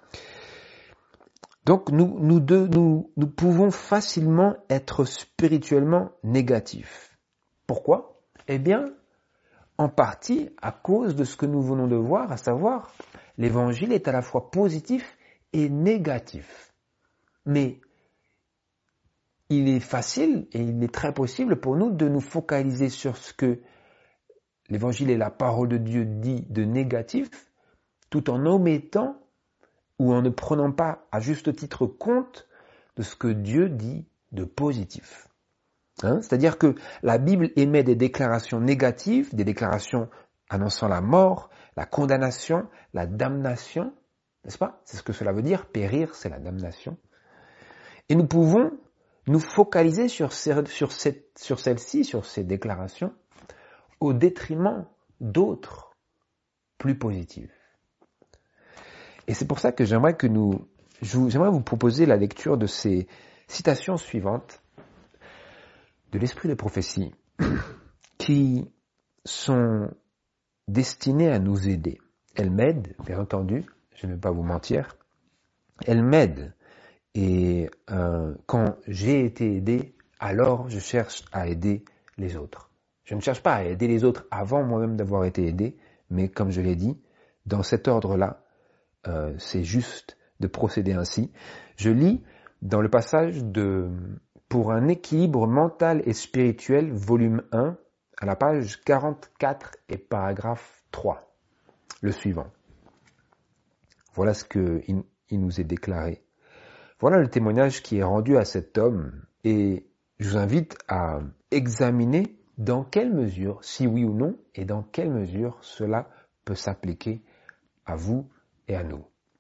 Donc, nous, nous, deux, nous, nous pouvons facilement être spirituellement négatifs. Pourquoi? Eh bien, en partie à cause de ce que nous venons de voir, à savoir, l'évangile est à la fois positif et négatif. Mais il est facile et il est très possible pour nous de nous focaliser sur ce que l'évangile et la parole de Dieu dit de négatif, tout en omettant ou en ne prenant pas à juste titre compte de ce que Dieu dit de positif. Hein? C'est-à-dire que la Bible émet des déclarations négatives, des déclarations annonçant la mort, la condamnation, la damnation, n'est-ce pas? C'est ce que cela veut dire, périr, c'est la damnation. Et nous pouvons nous focaliser sur, ces, sur, cette, sur celle-ci, sur ces déclarations, au détriment d'autres plus positives. Et c'est pour ça que j'aimerais que nous, j'aimerais vous proposer la lecture de ces citations suivantes de l'esprit de prophétie qui sont destinées à nous aider. Elles m'aident, bien entendu, je ne vais pas vous mentir, elles m'aident. Et euh, quand j'ai été aidé, alors je cherche à aider les autres. Je ne cherche pas à aider les autres avant moi-même d'avoir été aidé, mais comme je l'ai dit, dans cet ordre-là, euh, c'est juste de procéder ainsi. Je lis dans le passage de « Pour un équilibre mental et spirituel », volume un, à la page quarante-quatre et paragraphe trois, le suivant. Voilà ce qu'il il nous est déclaré. Voilà le témoignage qui est rendu à cet homme et je vous invite à examiner dans quelle mesure, si oui ou non, et dans quelle mesure cela peut s'appliquer à vous et à nous.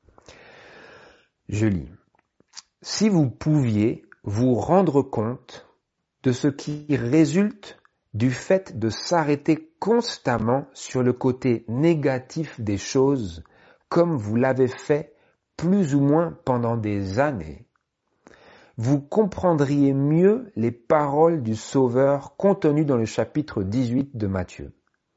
Je lis. Si vous pouviez vous rendre compte de ce qui résulte du fait de s'arrêter constamment sur le côté négatif des choses, comme vous l'avez fait plus ou moins pendant des années, vous comprendriez mieux les paroles du Sauveur contenues dans le chapitre dix-huit de Matthieu.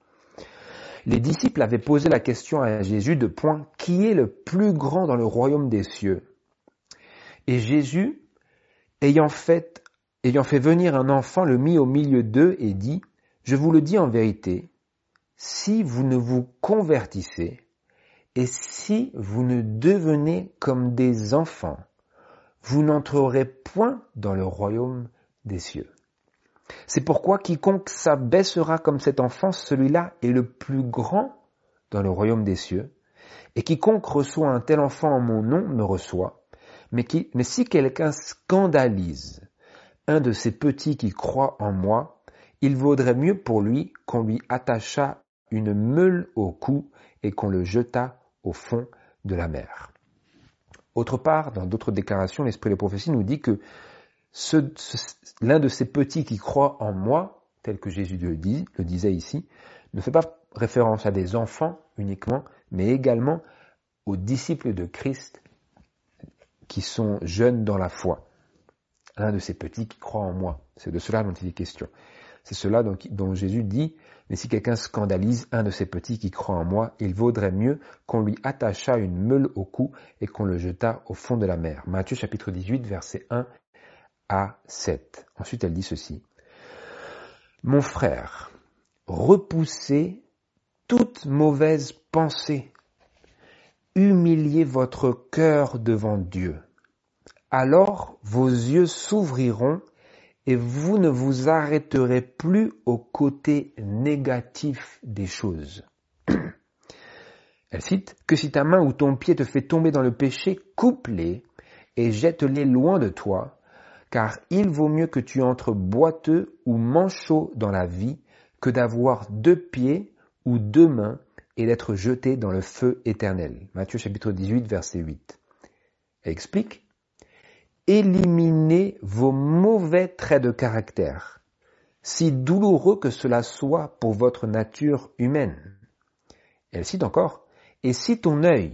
Les disciples avaient posé la question à Jésus de point « Qui est le plus grand dans le royaume des cieux ?» Et Jésus, ayant fait, ayant fait venir un enfant, le mit au milieu d'eux et dit « Je vous le dis en vérité, si vous ne vous convertissez et si vous ne devenez comme des enfants, vous n'entrerez point dans le royaume des cieux. C'est pourquoi quiconque s'abaissera comme cet enfant, celui-là est le plus grand dans le royaume des cieux. Et quiconque reçoit un tel enfant en mon nom me reçoit. Mais, qui, mais si quelqu'un scandalise un de ces petits qui croient en moi, il vaudrait mieux pour lui qu'on lui attachât une meule au cou et qu'on le jetât au fond de la mer. Autre part, dans d'autres déclarations, l'Esprit de prophétie nous dit que ce, ce, l'un de ces petits qui croient en moi, tel que Jésus le, dit, le disait ici, ne fait pas référence à des enfants uniquement, mais également aux disciples de Christ qui sont jeunes dans la foi. L'un de ces petits qui croient en moi, c'est de cela dont il est question. C'est cela dont, dont Jésus dit, mais si quelqu'un scandalise un de ces petits qui croient en moi, il vaudrait mieux qu'on lui attachât une meule au cou et qu'on le jetât au fond de la mer. Matthieu chapitre dix-huit, versets un à sept. Ensuite, elle dit ceci. Mon frère, repoussez toute mauvaise pensée. Humiliez votre cœur devant Dieu. Alors vos yeux s'ouvriront et vous ne vous arrêterez plus au côté négatif des choses. Elle cite, « Que si ta main ou ton pied te fait tomber dans le péché, coupe-les et jette-les loin de toi, car il vaut mieux que tu entres boiteux ou manchot dans la vie que d'avoir deux pieds ou deux mains et d'être jeté dans le feu éternel. » Matthieu chapitre dix-huit, verset huit. Elle explique, éliminez vos mauvais traits de caractère, si douloureux que cela soit pour votre nature humaine. Elle cite encore, et si ton œil,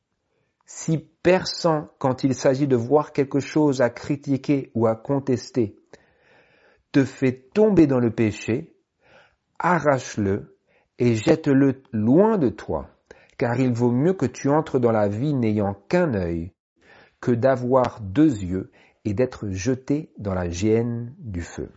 si perçant quand il s'agit de voir quelque chose à critiquer ou à contester, te fait tomber dans le péché, arrache-le et jette-le loin de toi, car il vaut mieux que tu entres dans la vie n'ayant qu'un œil, que d'avoir deux yeux et d'être jeté dans la géhenne du feu.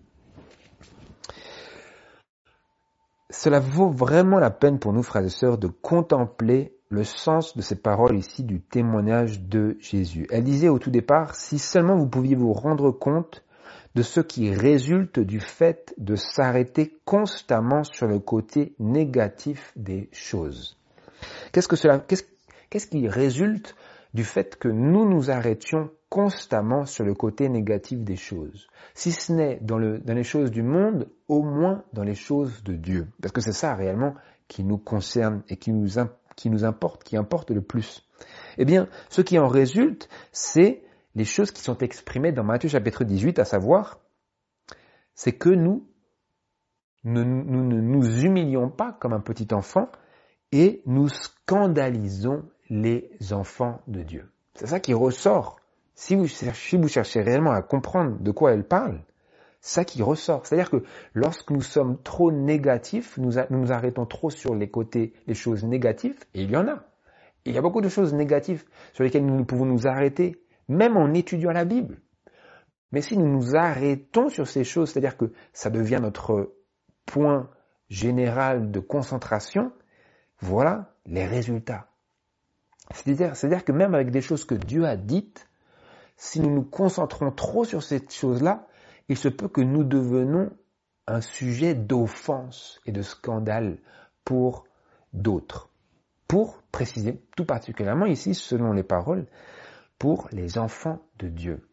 Cela vaut vraiment la peine pour nous, frères et sœurs, de contempler le sens de ces paroles ici du témoignage de Jésus. Elle disait au tout départ, si seulement vous pouviez vous rendre compte de ce qui résulte du fait de s'arrêter constamment sur le côté négatif des choses. Qu'est-ce que cela, qu'est-ce, qu'est-ce qui résulte du fait que nous nous arrêtions constamment sur le côté négatif des choses. Si ce n'est dans, le, dans les choses du monde, au moins dans les choses de Dieu. Parce que c'est ça réellement qui nous concerne et qui nous, qui nous importe, qui importe le plus. Eh bien, ce qui en résulte, c'est les choses qui sont exprimées dans Matthieu chapitre dix-huit, à savoir, c'est que nous ne nous, nous, nous, nous humilions pas comme un petit enfant et nous scandalisons les enfants de Dieu. C'est ça qui ressort. Si vous, si vous cherchez réellement à comprendre de quoi elle parle, c'est ça qui ressort. C'est-à-dire que lorsque nous sommes trop négatifs, nous, a, nous nous arrêtons trop sur les côtés, les choses négatives, et il y en a. Et il y a beaucoup de choses négatives sur lesquelles nous pouvons nous arrêter, même en étudiant la Bible. Mais si nous nous arrêtons sur ces choses, c'est-à-dire que ça devient notre point général de concentration, voilà les résultats. C'est-à-dire, c'est-à-dire que même avec des choses que Dieu a dites, si nous nous concentrons trop sur ces choses-là, il se peut que nous devenions un sujet d'offense et de scandale pour d'autres. Pour préciser tout particulièrement ici, selon les paroles, pour les enfants de Dieu.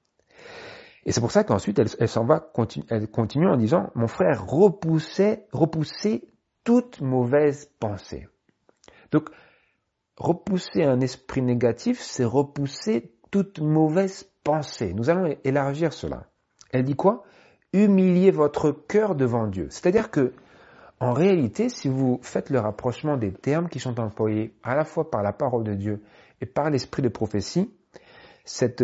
Et c'est pour ça qu'ensuite, elle, elle s'en va, continue, elle continue en disant, mon frère, repoussez, repoussez toute mauvaise pensée. Donc, repousser un esprit négatif, c'est repousser toute mauvaise pensée. Nous allons élargir cela. Elle dit quoi? Humiliez votre cœur devant Dieu. C'est-à-dire que, en réalité, si vous faites le rapprochement des termes qui sont employés à la fois par la parole de Dieu et par l'esprit de prophétie, cette,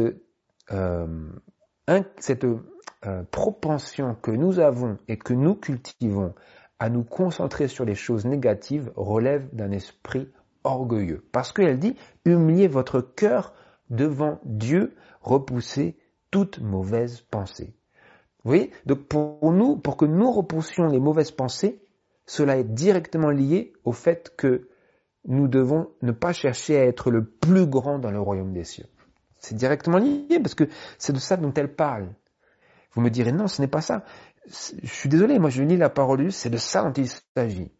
euh, un, cette euh, propension que nous avons et que nous cultivons à nous concentrer sur les choses négatives relève d'un esprit orgueilleux. Parce qu'elle dit, humiliez votre cœur devant Dieu, repoussez toute mauvaise pensée. Vous voyez? Donc pour nous, pour que nous repoussions les mauvaises pensées, cela est directement lié au fait que nous devons ne pas chercher à être le plus grand dans le royaume des cieux. C'est directement lié parce que c'est de ça dont elle parle. Vous me direz, non, ce n'est pas ça. Je suis désolé, moi je lis la parole de Dieu, c'est de ça dont il s'agit.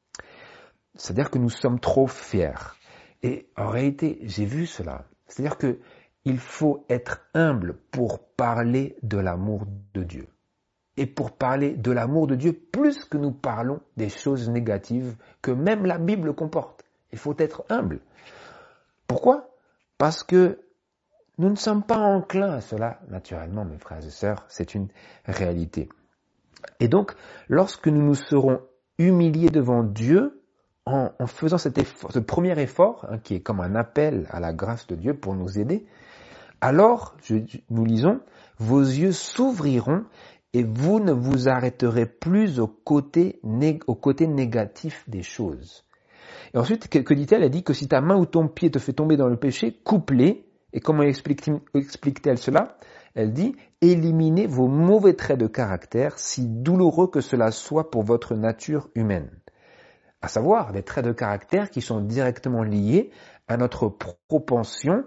C'est-à-dire que nous sommes trop fiers. Et en réalité, j'ai vu cela. C'est-à-dire que il faut être humble pour parler de l'amour de Dieu. Et pour parler de l'amour de Dieu, plus que nous parlons des choses négatives que même la Bible comporte. Il faut être humble. Pourquoi? Parce que nous ne sommes pas enclins à cela, naturellement, mes frères et sœurs, c'est une réalité. Et donc, lorsque nous nous serons humiliés devant Dieu, en, en faisant cet effort, ce premier effort, hein, qui est comme un appel à la grâce de Dieu pour nous aider, alors, je, nous lisons, vos yeux s'ouvriront et vous ne vous arrêterez plus au côté, né, au côté négatif des choses. Et ensuite, que, que dit-elle? Elle dit que si ta main ou ton pied te fait tomber dans le péché, coupe-les. Et comment explique, explique-t-elle cela? Elle dit, éliminez vos mauvais traits de caractère, si douloureux que cela soit pour votre nature humaine. À savoir, des traits de caractère qui sont directement liés à notre propension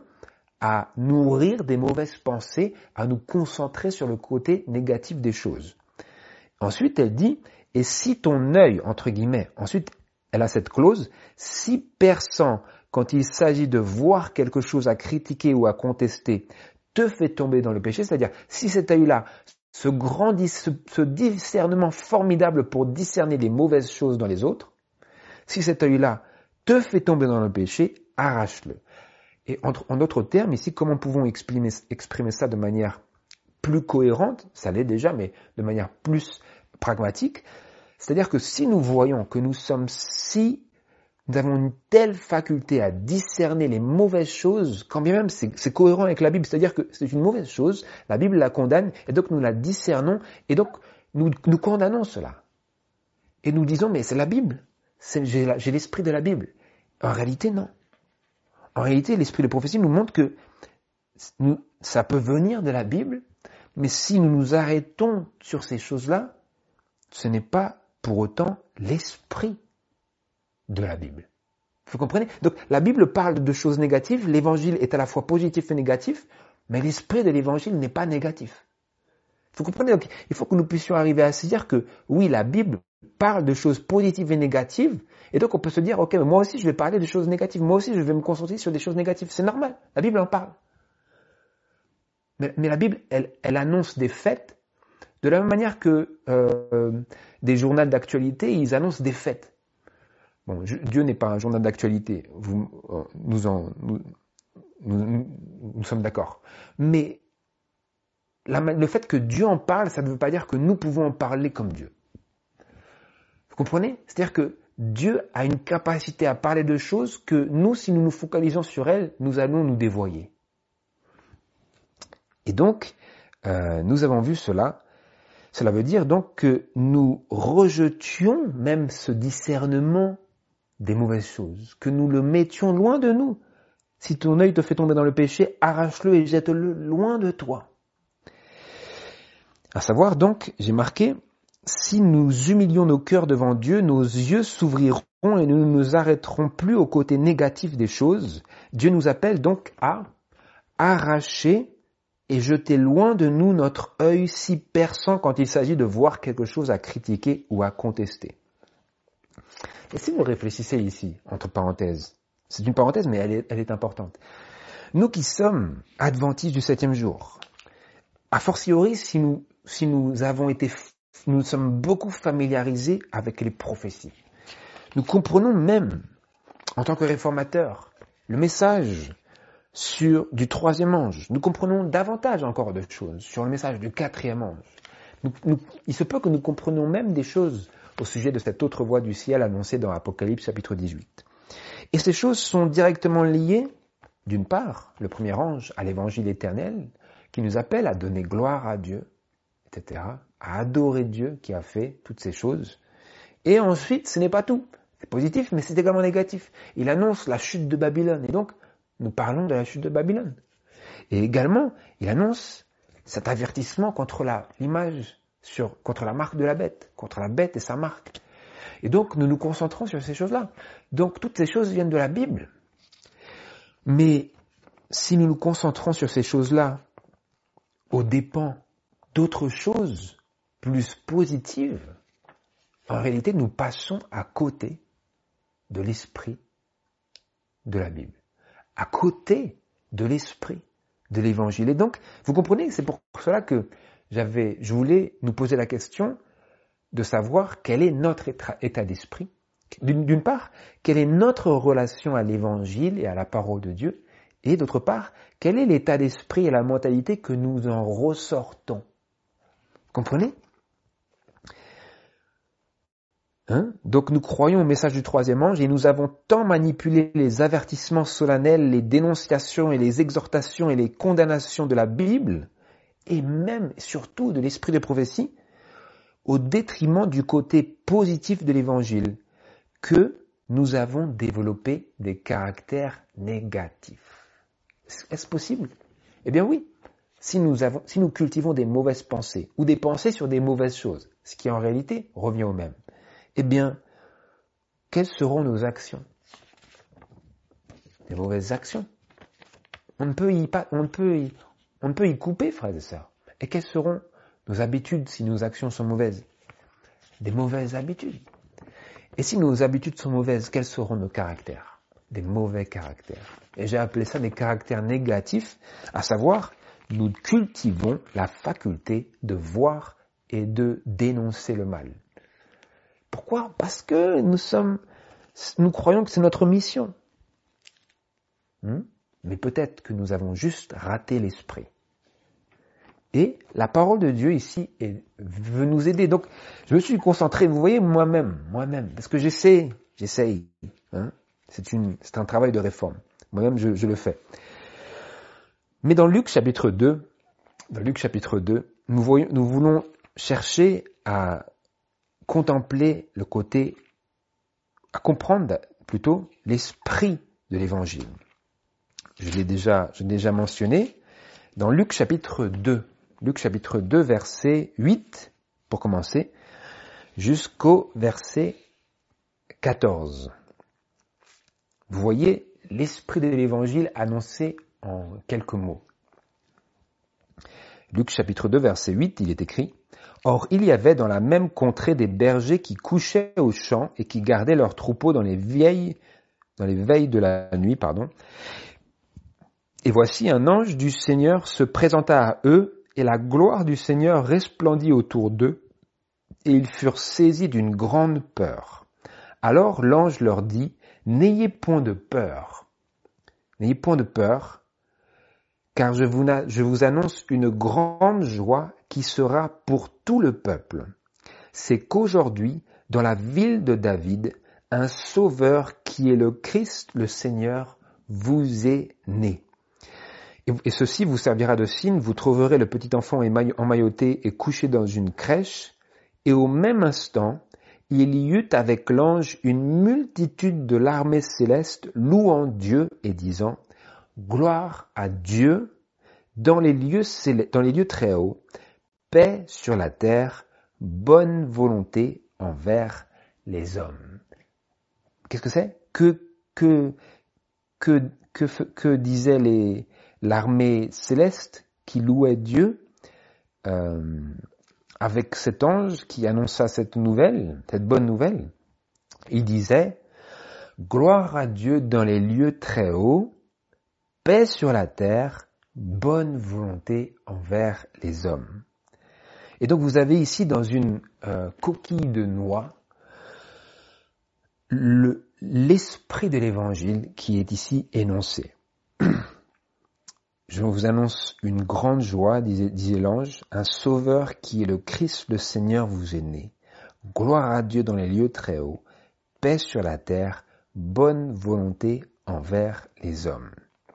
à nourrir des mauvaises pensées, à nous concentrer sur le côté négatif des choses. Ensuite, elle dit, et si ton œil, entre guillemets, ensuite, elle a cette clause, si perçant, quand il s'agit de voir quelque chose à critiquer ou à contester, te fait tomber dans le péché, c'est-à-dire, si cet œil-là, ce grand, ce, ce discernement formidable pour discerner les mauvaises choses dans les autres, si cet œil-là te fait tomber dans le péché, arrache-le. Et entre, en d'autres termes, ici, comment pouvons exprimer, exprimer ça de manière plus cohérente? Ça l'est déjà, mais de manière plus pragmatique. C'est-à-dire que si nous voyons que nous sommes si, nous avons une telle faculté à discerner les mauvaises choses, quand bien même c'est, c'est cohérent avec la Bible, c'est-à-dire que c'est une mauvaise chose, la Bible la condamne, et donc nous la discernons, et donc nous, nous condamnons cela. Et nous disons, mais c'est la Bible, c'est, j'ai, la, j'ai l'esprit de la Bible. En réalité, non. En réalité, l'esprit de prophétie nous montre que nous, ça peut venir de la Bible, mais si nous nous arrêtons sur ces choses-là, ce n'est pas pour autant l'esprit de la Bible. Vous comprenez? Donc, la Bible parle de choses négatives, l'évangile est à la fois positif et négatif, mais l'esprit de l'évangile n'est pas négatif. Vous comprenez? Donc, il faut que nous puissions arriver à se dire que, oui, la Bible parle de choses positives et négatives, et donc on peut se dire, ok, mais moi aussi je vais parler de choses négatives, moi aussi je vais me concentrer sur des choses négatives, c'est normal, la Bible en parle. Mais, mais la Bible, elle, elle annonce des faits, de la même manière que euh, des journaux d'actualité, ils annoncent des faits. Bon, je, Dieu n'est pas un journal d'actualité, vous, euh, nous, en, nous, nous, nous, nous sommes d'accord. Mais la, le fait que Dieu en parle, ça ne veut pas dire que nous pouvons en parler comme Dieu. Vous comprenez? C'est-à-dire que Dieu a une capacité à parler de choses que nous, si nous nous focalisons sur elles, nous allons nous dévoyer. Et donc, euh, nous avons vu cela. Cela veut dire donc que nous rejetions même ce discernement des mauvaises choses, que nous le mettions loin de nous. Si ton œil te fait tomber dans le péché, arrache-le et jette-le loin de toi. À savoir donc, j'ai marqué, si nous humilions nos cœurs devant Dieu, nos yeux s'ouvriront et nous ne nous arrêterons plus au côté négatif des choses. Dieu nous appelle donc à arracher et jeter loin de nous notre œil si perçant quand il s'agit de voir quelque chose à critiquer ou à contester. Et si vous réfléchissez ici, entre parenthèses, c'est une parenthèse mais elle est, elle est importante. Nous qui sommes adventistes du septième jour, a fortiori si nous, si nous avons été, nous sommes beaucoup familiarisés avec les prophéties. Nous comprenons même, en tant que réformateurs, le message sur du troisième ange. Nous comprenons davantage encore de choses sur le message du quatrième ange. Nous, nous, il se peut que nous comprenions même des choses au sujet de cette autre voix du ciel annoncée dans Apocalypse chapitre dix-huit. Et ces choses sont directement liées, d'une part, le premier ange à l'évangile éternel, qui nous appelle à donner gloire à Dieu, et cetera, à adorer Dieu qui a fait toutes ces choses. Et ensuite, ce n'est pas tout. C'est positif, mais c'est également négatif. Il annonce la chute de Babylone. Et donc, nous parlons de la chute de Babylone. Et également, il annonce cet avertissement contre la, l'image, sur, contre la marque de la bête, contre la bête et sa marque. Et donc, nous nous concentrons sur ces choses-là. Donc, toutes ces choses viennent de la Bible. Mais, si nous nous concentrons sur ces choses-là, aux dépens d'autres choses plus positives, en réalité, nous passons à côté de l'esprit de la Bible, à côté de l'esprit de l'évangile. Et donc, vous comprenez, c'est pour cela que j'avais, je voulais nous poser la question de savoir quel est notre état d'esprit. D'une, d'une part, quelle est notre relation à l'évangile et à la parole de Dieu, et d'autre part, quel est l'état d'esprit et la mentalité que nous en ressortons. Comprenez ? Hein? Donc nous croyons au message du troisième ange et nous avons tant manipulé les avertissements solennels, les dénonciations et les exhortations et les condamnations de la Bible, et même surtout de l'esprit de prophétie, au détriment du côté positif de l'évangile, que nous avons développé des caractères négatifs. Est-ce possible ? Eh bien oui, si nous, avons, si nous cultivons des mauvaises pensées, ou des pensées sur des mauvaises choses, ce qui en réalité revient au même, eh bien, quelles seront nos actions ? Des mauvaises actions. On ne peut y, pas, on ne peut y, on ne peut y couper, frères et sœurs. Et quelles seront nos habitudes si nos actions sont mauvaises ? Des mauvaises habitudes. Et si nos habitudes sont mauvaises, quels seront nos caractères ? Des mauvais caractères. Et j'ai appelé ça des caractères négatifs, à savoir, nous cultivons la faculté de voir et de dénoncer le mal. Pourquoi ? Parce que nous sommes, nous croyons que c'est notre mission. Hmm ? Mais peut-être que nous avons juste raté l'esprit. Et la parole de Dieu ici est, veut nous aider. Donc, je me suis concentré, vous voyez, moi-même, moi-même, parce que j'essaie, j'essaye. Hein ? C'est une, c'est un travail de réforme. Moi-même, je, je le fais. Mais dans Luc chapitre deux, dans Luc chapitre deux, nous voyons, nous voulons chercher à contempler le côté, à comprendre plutôt l'esprit de l'évangile. Je l'ai déjà, je l'ai déjà mentionné dans Luc chapitre deux. Luc chapitre deux, verset huit, pour commencer, jusqu'au verset quatorze. Vous voyez l'esprit de l'évangile annoncé en quelques mots. Luc chapitre deux, verset huit, il est écrit: « Or, il y avait dans la même contrée des bergers qui couchaient aux champs et qui gardaient leurs troupeaux dans les vieilles, dans les veilles de la nuit, pardon. Et voici un ange du Seigneur se présenta à eux, et la gloire du Seigneur resplendit autour d'eux, et ils furent saisis d'une grande peur. Alors l'ange leur dit: N'ayez point de peur, n'ayez point de peur, car je vous, je vous annonce une grande joie qui sera pour tout le peuple. C'est qu'aujourd'hui, dans la ville de David, un sauveur qui est le Christ, le Seigneur, vous est né. Et, et ceci vous servira de signe, vous trouverez le petit enfant emmailloté et couché dans une crèche, et au même instant, il y eut avec l'ange une multitude de l'armée céleste louant Dieu et disant: Gloire à Dieu dans les lieux, célé- dans les lieux très hauts, paix sur la terre, bonne volonté envers les hommes. Qu'est-ce que c'est ? Que, que, que, que, que disaient les, l'armée céleste qui louait Dieu euh, avec cet ange qui annonça cette nouvelle, cette bonne nouvelle? Il disait: Gloire à Dieu dans les lieux très hauts paix sur la terre, bonne volonté envers les hommes. Et donc vous avez ici dans une euh, coquille de noix le, l'esprit de l'évangile qui est ici énoncé. Je vous annonce une grande joie, disait, disait l'ange, un sauveur qui est le Christ, le Seigneur vous est né. Gloire à Dieu dans les lieux très hauts, paix sur la terre, bonne volonté envers les hommes.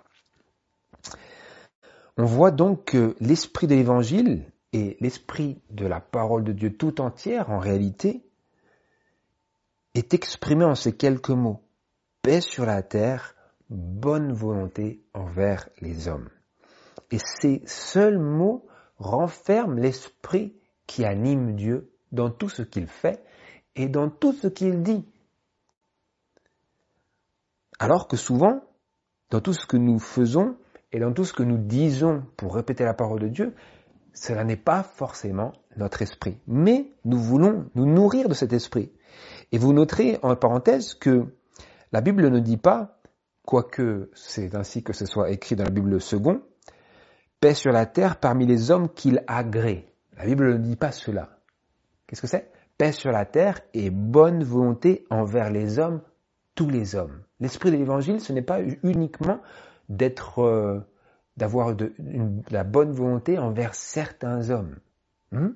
On voit donc que l'esprit de l'évangile et l'esprit de la parole de Dieu tout entière, en réalité, est exprimé en ces quelques mots. Paix sur la terre, bonne volonté envers les hommes. Et ces seuls mots renferment l'esprit qui anime Dieu dans tout ce qu'il fait et dans tout ce qu'il dit. Alors que souvent, dans tout ce que nous faisons et dans tout ce que nous disons pour répéter la parole de Dieu, cela n'est pas forcément notre esprit. Mais nous voulons nous nourrir de cet esprit. Et vous noterez en parenthèse que la Bible ne dit pas, quoique c'est ainsi que ce soit écrit dans la Bible second, paix sur la terre parmi les hommes qu'il agrée. La Bible ne dit pas cela. Qu'est-ce que c'est? Paix sur la terre et bonne volonté envers les hommes, tous les hommes. L'esprit de l'évangile, ce n'est pas uniquement d'être, euh, d'avoir de, une, de la bonne volonté envers certains hommes. Hmm?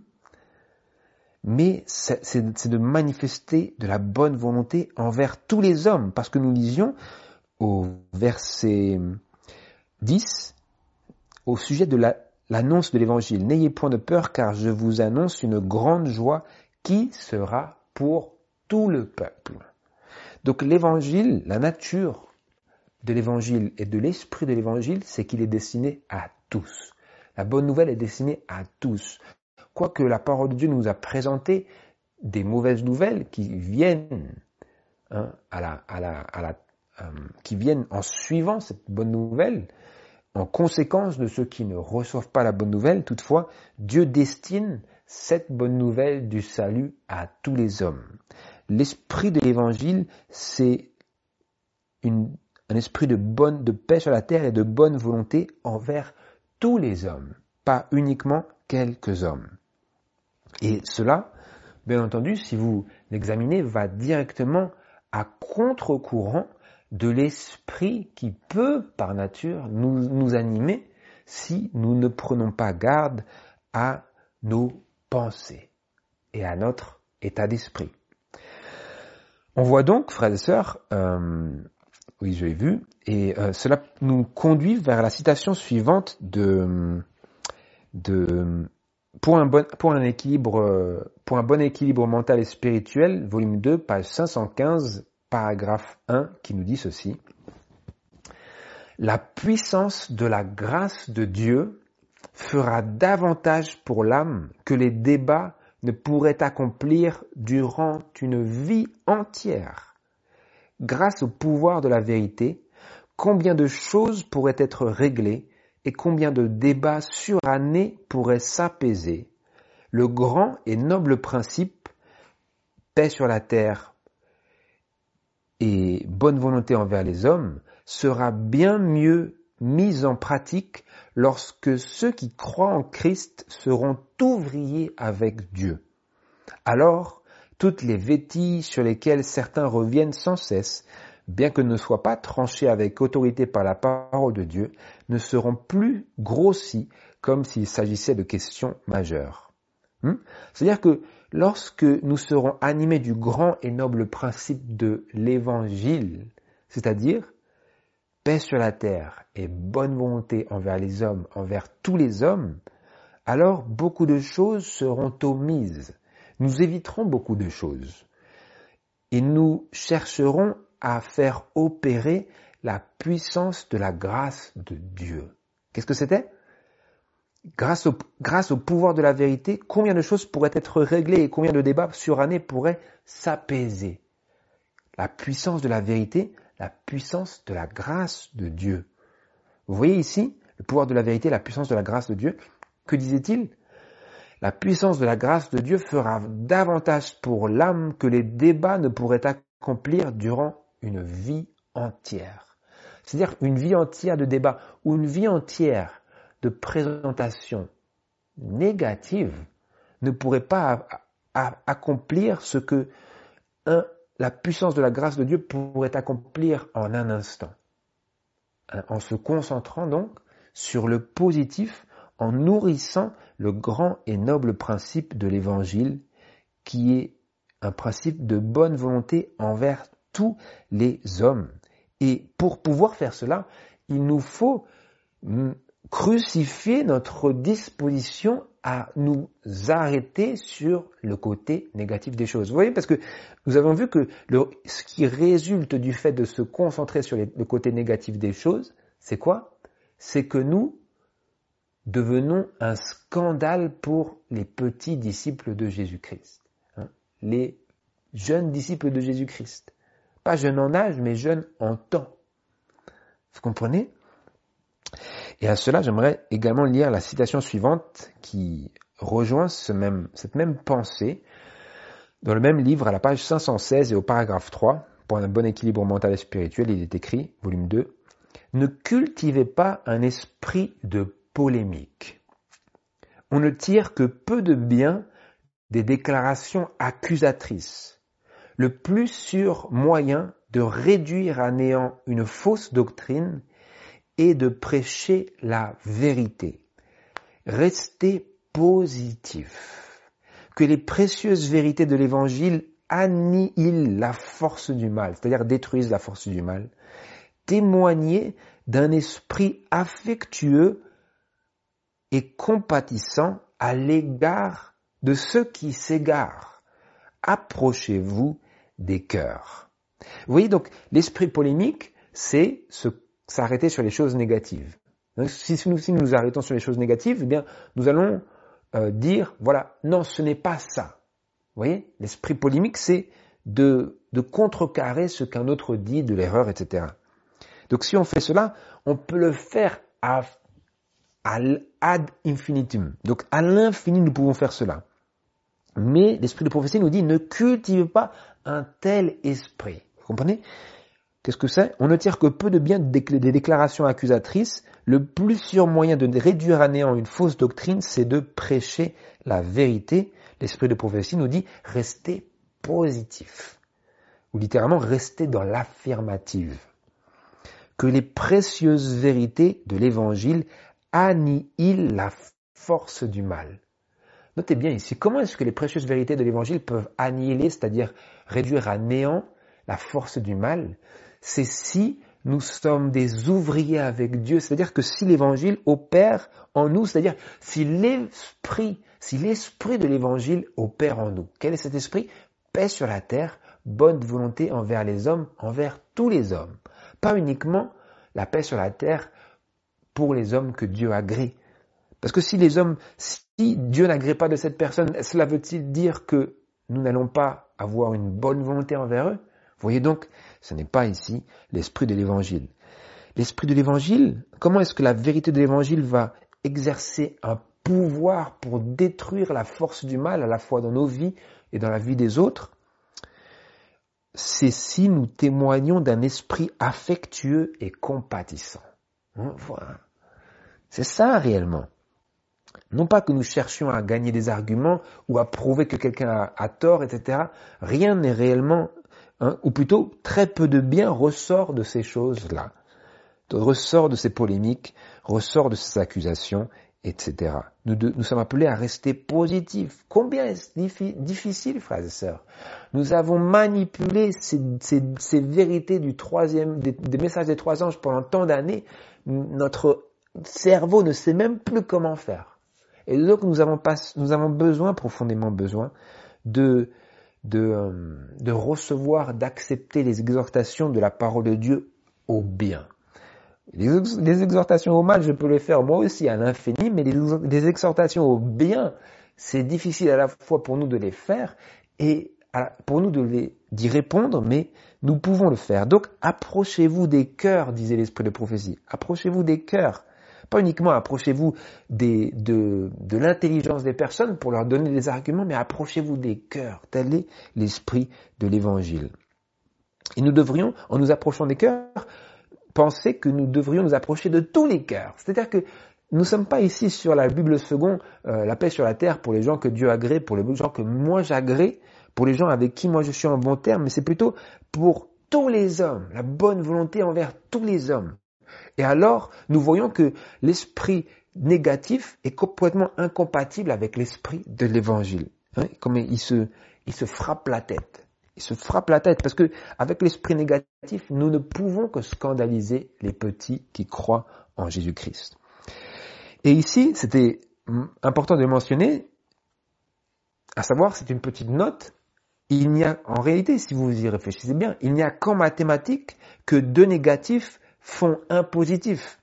Mais c'est, c'est, c'est de manifester de la bonne volonté envers tous les hommes. Parce que nous lisions au verset dix, au sujet de la, l'annonce de l'évangile. N'ayez point de peur car je vous annonce une grande joie qui sera pour tout le peuple. Donc l'évangile, la nature de l'évangile et de l'esprit de l'évangile, c'est qu'il est destiné à tous. La bonne nouvelle est destinée à tous. Quoique la parole de Dieu nous a présenté des mauvaises nouvelles qui viennent hein, à la, à la, à la, euh, qui viennent en suivant cette bonne nouvelle, en conséquence de ceux qui ne reçoivent pas la bonne nouvelle, toutefois, Dieu destine cette bonne nouvelle du salut à tous les hommes. L'esprit de l'évangile, c'est une, un esprit de bonne, de paix sur la terre et de bonne volonté envers tous les hommes, pas uniquement quelques hommes. Et cela, bien entendu, si vous l'examinez, va directement à contre-courant de l'esprit qui peut, par nature, nous, nous animer si nous ne prenons pas garde à nos pensées et à notre état d'esprit. On voit donc, frères et sœurs, euh, oui, je l'ai vu, et euh, cela nous conduit vers la citation suivante de, de pour un bon, pour un équilibre, pour un bon équilibre mental et spirituel, volume deux, page cinq cent quinze, paragraphe un, qui nous dit ceci. La puissance de la grâce de Dieu fera davantage pour l'âme que les débats ne pourraient accomplir durant une vie entière. Grâce au pouvoir de la vérité, combien de choses pourraient être réglées et combien de débats surannés pourraient s'apaiser. Le grand et noble principe, paix sur la terre et bonne volonté envers les hommes, sera bien mieux mis en pratique lorsque ceux qui croient en Christ seront ouvriers avec Dieu. Alors, toutes les vétilles sur lesquelles certains reviennent sans cesse, bien que ne soient pas tranchées avec autorité par la parole de Dieu, ne seront plus grossies comme s'il s'agissait de questions majeures. Hmm? C'est-à-dire que lorsque nous serons animés du grand et noble principe de l'évangile, c'est-à-dire paix sur la terre et bonne volonté envers les hommes, envers tous les hommes, alors beaucoup de choses seront omises. Nous éviterons beaucoup de choses et nous chercherons à faire opérer la puissance de la grâce de Dieu. Qu'est-ce que c'était ? Grâce au, grâce au pouvoir de la vérité, combien de choses pourraient être réglées et combien de débats surannés pourraient s'apaiser. La puissance de la vérité, la puissance de la grâce de Dieu. Vous voyez ici, le pouvoir de la vérité, la puissance de la grâce de Dieu. Que disait-il ? La puissance de la grâce de Dieu fera davantage pour l'âme que les débats ne pourraient accomplir durant une vie entière. c'est-à-dire une vie entière de débat ou une vie entière de présentation négative ne pourrait pas a, a, accomplir ce que un, la puissance de la grâce de Dieu pourrait accomplir en un instant. En se concentrant donc sur le positif, en nourrissant le grand et noble principe de l'Évangile, qui est un principe de bonne volonté envers tous les hommes. Et pour pouvoir faire cela, il nous faut crucifier notre disposition à nous arrêter sur le côté négatif des choses. Vous voyez, parce que nous avons vu que le, ce qui résulte du fait de se concentrer sur les, le côté négatif des choses, c'est quoi? C'est que nous devenons un scandale pour les petits disciples de Jésus-Christ. Hein, les jeunes disciples de Jésus-Christ. Pas jeunes en âge, mais jeunes en temps. Vous comprenez? Et à cela, j'aimerais également lire la citation suivante qui rejoint ce même, cette même pensée dans le même livre à la page cinq cent seize et au paragraphe trois. Pour un bon équilibre mental et spirituel, il est écrit, volume deux, « Ne cultivez pas un esprit de polémique. On ne tire que peu de bien des déclarations accusatrices. Le plus sûr moyen de réduire à néant une fausse doctrine et de prêcher la vérité. Restez positif. Que les précieuses vérités de l'Évangile annihilent la force du mal, c'est-à-dire détruisent la force du mal. Témoignez d'un esprit affectueux et compatissant à l'égard de ceux qui s'égarent. Approchez-vous des cœurs. » Vous voyez donc, l'esprit polémique, c'est ce s'arrêter sur les choses négatives. Donc, si nous, si nous nous arrêtons sur les choses négatives, eh bien, nous allons euh, dire, voilà, non, ce n'est pas ça. Vous voyez, l'esprit polémique, c'est de, de contrecarrer ce qu'un autre dit, de l'erreur, et cetera. Donc, si on fait cela, on peut le faire à, à ad infinitum. Donc, à l'infini, nous pouvons faire cela. Mais l'esprit de prophétie nous dit, ne cultivez pas un tel esprit. Vous comprenez ? Qu'est-ce que c'est? On ne tire que peu de bien des déclarations accusatrices. Le plus sûr moyen de réduire à néant une fausse doctrine, c'est de prêcher la vérité. L'esprit de prophétie nous dit, restez positif. Ou littéralement, restez dans l'affirmative. Que les précieuses vérités de l'Évangile annihilent la force du mal. Notez bien ici, comment est-ce que les précieuses vérités de l'Évangile peuvent annihiler, c'est-à-dire réduire à néant la force du mal? C'est si nous sommes des ouvriers avec Dieu, c'est-à-dire que si l'Évangile opère en nous, c'est-à-dire si l'esprit, si l'esprit de l'Évangile opère en nous. Quel est cet esprit? Paix sur la terre, bonne volonté envers les hommes, envers tous les hommes. Pas uniquement la paix sur la terre pour les hommes que Dieu agrée. Parce que si les hommes, si Dieu n'agrée pas de cette personne, cela veut-il dire que nous n'allons pas avoir une bonne volonté envers eux? Vous voyez donc, ce n'est pas ici l'esprit de l'Évangile. L'esprit de l'Évangile, comment est-ce que la vérité de l'Évangile va exercer un pouvoir pour détruire la force du mal à la fois dans nos vies et dans la vie des autres? C'est si nous témoignons d'un esprit affectueux et compatissant. Voilà. C'est ça réellement. Non pas que nous cherchions à gagner des arguments ou à prouver que quelqu'un a, a tort, et cetera. Rien n'est réellement, hein, ou plutôt très peu de bien ressort de ces choses-là, ressort de ces polémiques, ressort de ces accusations, et cetera. Nous, de, nous sommes appelés à rester positifs. Combien est-ce diffi- difficile, frères et sœurs? Nous avons manipulé ces, ces, ces vérités du troisième, des, des messages des trois anges pendant tant d'années. Notre cerveau ne sait même plus comment faire. Et donc nous avons, pas, nous avons besoin, profondément besoin, de, de, de recevoir, d'accepter les exhortations de la parole de Dieu au bien. Les, les exhortations au mal, je peux les faire moi aussi à l'infini, mais les, les exhortations au bien, c'est difficile à la fois pour nous de les faire et à, pour nous de les, d'y répondre, mais nous pouvons le faire. Donc approchez-vous des cœurs, disait l'esprit de prophétie. Approchez-vous des cœurs. Pas uniquement approchez-vous des, de, de l'intelligence des personnes pour leur donner des arguments, mais approchez-vous des cœurs. Tel est l'esprit de l'Évangile. Et nous devrions, en nous approchant des cœurs, penser que nous devrions nous approcher de tous les cœurs. C'est-à-dire que nous ne sommes pas ici sur la Bible second, euh, la paix sur la terre pour les gens que Dieu agrée, pour les gens que moi j'agrée, pour les gens avec qui moi je suis en bon terme, mais c'est plutôt pour tous les hommes, la bonne volonté envers tous les hommes. Et alors, nous voyons que l'esprit négatif est complètement incompatible avec l'esprit de l'évangile. Hein, comme il se, il se frappe la tête. Il se frappe la tête parce que avec l'esprit négatif, nous ne pouvons que scandaliser les petits qui croient en Jésus-Christ. Et ici, c'était important de mentionner, à savoir, c'est une petite note, il n'y a, en réalité, si vous y réfléchissez bien, il n'y a qu'en mathématiques que deux négatifs font un positif.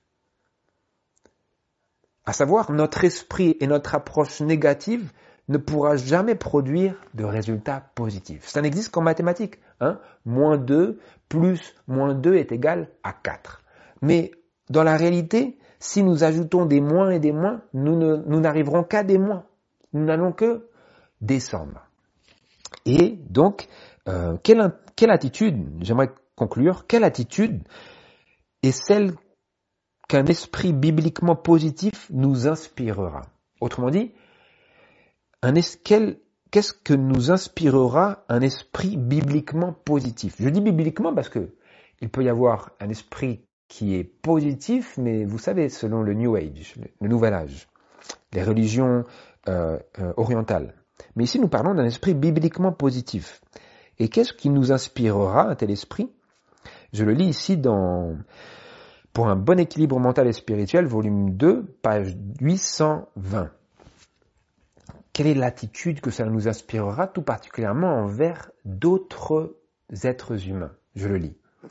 À savoir, notre esprit et notre approche négative ne pourra jamais produire de résultats positifs. Ça n'existe qu'en mathématiques. Hein. Moins deux plus moins deux est égal à quatre. Mais dans la réalité, si nous ajoutons des moins et des moins, nous, ne, nous n'arriverons qu'à des moins. Nous n'allons que descendre. Et donc, euh, quelle, quelle attitude, j'aimerais conclure, quelle attitude est celle qu'un esprit bibliquement positif nous inspirera? Autrement dit, un es, quel, qu'est-ce que nous inspirera un esprit bibliquement positif? Je dis bibliquement parce que il peut y avoir un esprit qui est positif, mais vous savez, selon le New Age, le Nouvel Âge, les religions euh, euh, orientales. Mais ici, nous parlons d'un esprit bibliquement positif. Et qu'est-ce qui nous inspirera un tel esprit? Je le lis ici dans Pour un bon équilibre mental et spirituel, volume deux, page huit cent vingt. Quelle est l'attitude que ça nous inspirera, tout particulièrement envers d'autres êtres humains? Je le lis.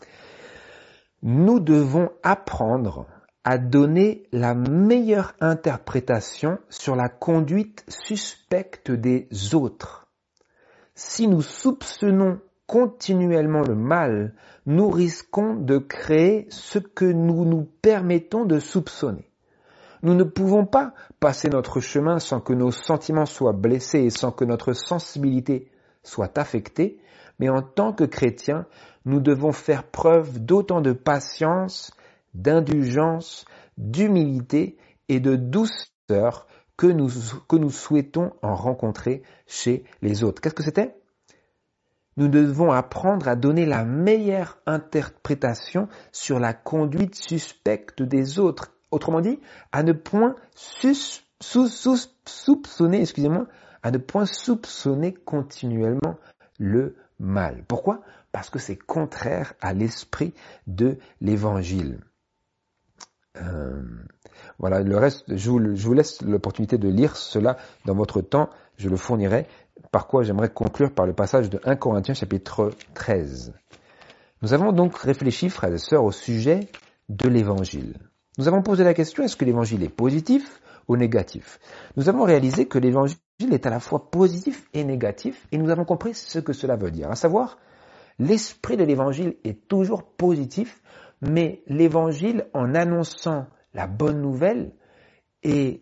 Nous devons apprendre à donner la meilleure interprétation sur la conduite suspecte des autres. Si nous soupçonnons continuellement le mal, nous risquons de créer ce que nous nous permettons de soupçonner. Nous ne pouvons pas passer notre chemin sans que nos sentiments soient blessés et sans que notre sensibilité soit affectée, mais en tant que chrétiens, nous devons faire preuve d'autant de patience, d'indulgence, d'humilité et de douceur que nous, que nous souhaitons en rencontrer chez les autres. Qu'est-ce que c'était? Nous devons apprendre à donner la meilleure interprétation sur la conduite suspecte des autres. Autrement dit, à ne point sus, sous, sous, soupçonner, excusez-moi, à ne point soupçonner continuellement le mal. Pourquoi? Parce que c'est contraire à l'esprit de l'évangile. Euh, voilà, le reste, je vous, je vous laisse l'opportunité de lire cela dans votre temps, je le fournirai, par quoi j'aimerais conclure par le passage de premier Corinthiens chapitre treize. Nous avons donc réfléchi, frères et sœurs, au sujet de l'évangile. Nous avons posé la question, est-ce que l'évangile est positif ou négatif? Nous avons réalisé que l'évangile est à la fois positif et négatif, et nous avons compris ce que cela veut dire, à savoir, l'esprit de l'évangile est toujours positif, mais l'évangile, en annonçant la bonne nouvelle, est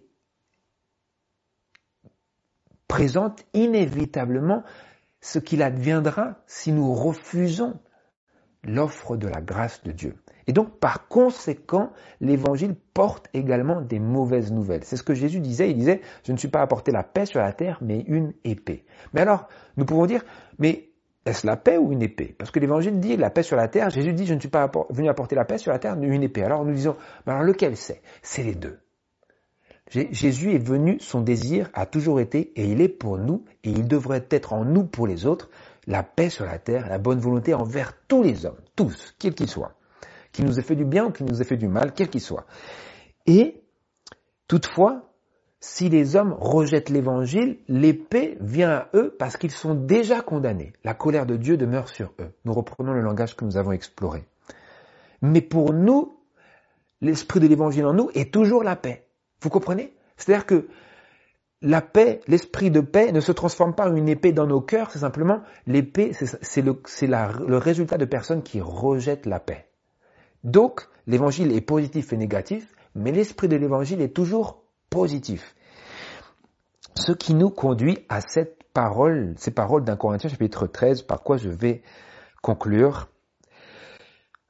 présente inévitablement ce qu'il adviendra si nous refusons l'offre de la grâce de Dieu. Et donc, par conséquent, l'évangile porte également des mauvaises nouvelles. C'est ce que Jésus disait. Il disait, je ne suis pas apporté la paix sur la terre, mais une épée. Mais alors, nous pouvons dire, mais est-ce la paix ou une épée? Parce que l'évangile dit la paix sur la terre. Jésus dit, je ne suis pas venu apporter la paix sur la terre, mais une épée. Alors nous disons, mais alors lequel c'est? C'est les deux. Jésus est venu, son désir a toujours été, et il est pour nous, et il devrait être en nous pour les autres, la paix sur la terre, la bonne volonté envers tous les hommes, tous, quels qu'ils soient, qui nous ait fait du bien ou qui nous ait fait du mal, quels qu'ils soient. Et, toutefois, si les hommes rejettent l'évangile, l'épée vient à eux parce qu'ils sont déjà condamnés. La colère de Dieu demeure sur eux. Nous reprenons le langage que nous avons exploré. Mais pour nous, l'esprit de l'évangile en nous est toujours la paix. Vous comprenez? C'est-à-dire que la paix, l'esprit de paix ne se transforme pas en une épée dans nos cœurs, c'est simplement l'épée, c'est, c'est, le, c'est la, le résultat de personnes qui rejettent la paix. Donc, l'évangile est positif et négatif, mais l'esprit de l'évangile est toujours positif. Ce qui nous conduit à cette parole, ces paroles d'un Corinthiens chapitre treize, par quoi je vais conclure.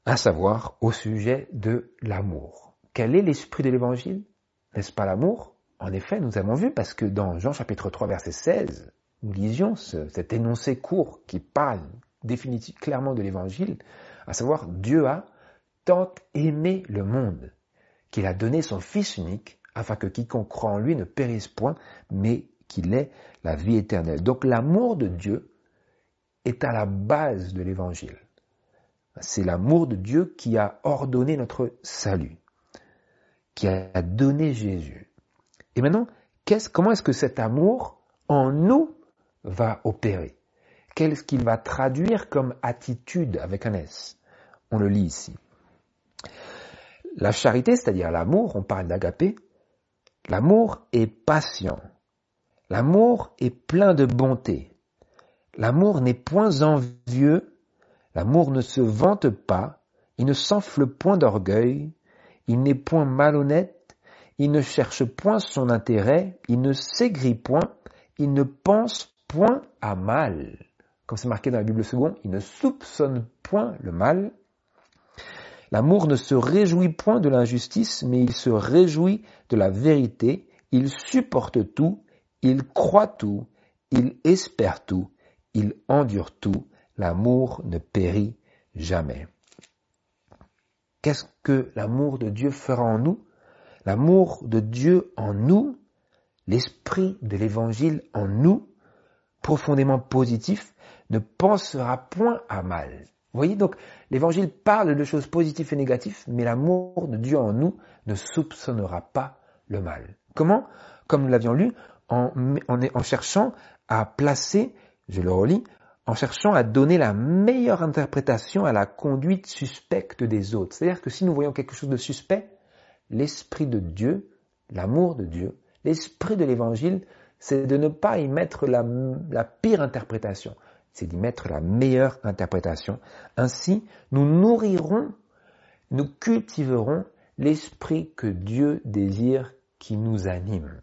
à savoir au sujet de l'amour. Quel est l'esprit de l'évangile? N'est-ce pas l'amour? En effet, nous avons vu, parce que dans Jean chapitre trois, verset seize, nous lisions ce, cet énoncé court qui parle définitivement clairement de l'évangile, à savoir Dieu a tant aimé le monde qu'il a donné son Fils unique afin que quiconque croit en lui ne périsse point, mais qu'il ait la vie éternelle. Donc l'amour de Dieu est à la base de l'évangile. C'est l'amour de Dieu qui a ordonné notre salut, qui a donné Jésus. Et maintenant, qu'est-ce, comment est-ce que cet amour en nous va opérer? Qu'est-ce qu'il va traduire comme attitude avec un S? On le lit ici. La charité, c'est-à-dire l'amour, on parle d'agapé, l'amour est patient, l'amour est plein de bonté, l'amour n'est point envieux, l'amour ne se vante pas, il ne s'enfle point d'orgueil, il n'est point malhonnête, il ne cherche point son intérêt, il ne s'aigrit point, il ne pense point à mal. Comme c'est marqué dans la Bible seconde, il ne soupçonne point le mal. L'amour ne se réjouit point de l'injustice, mais il se réjouit de la vérité. Il supporte tout, il croit tout, il espère tout, il endure tout. L'amour ne périt jamais. Qu'est-ce que l'amour de Dieu fera en nous? L'amour de Dieu en nous, l'esprit de l'évangile en nous, profondément positif, ne pensera point à mal. Vous voyez, donc, l'évangile parle de choses positives et négatives, mais l'amour de Dieu en nous ne soupçonnera pas le mal. Comment? Comme nous l'avions lu, en, en, en cherchant à placer, je le relis, en cherchant à donner la meilleure interprétation à la conduite suspecte des autres. C'est-à-dire que si nous voyons quelque chose de suspect, l'esprit de Dieu, l'amour de Dieu, l'esprit de l'évangile, c'est de ne pas y mettre la, la pire interprétation. C'est d'y mettre la meilleure interprétation. Ainsi, nous nourrirons, nous cultiverons l'esprit que Dieu désire qui nous anime.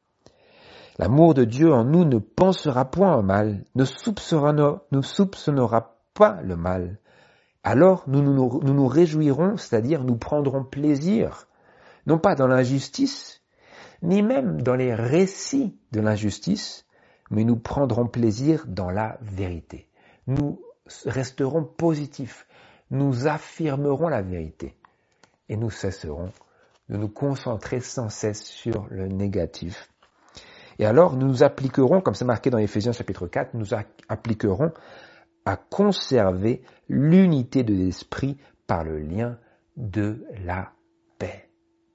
L'amour de Dieu en nous ne pensera point au mal, ne soupçonnera, ne soupçonnera pas le mal. Alors nous nous, nous nous réjouirons, c'est-à-dire nous prendrons plaisir, non pas dans l'injustice, ni même dans les récits de l'injustice, mais nous prendrons plaisir dans la vérité. Nous resterons positifs, nous affirmerons la vérité et nous cesserons de nous concentrer sans cesse sur le négatif. Et alors nous nous appliquerons, comme c'est marqué dans Éphésiens chapitre quatre, nous appliquerons à conserver l'unité de l'esprit par le lien de la paix.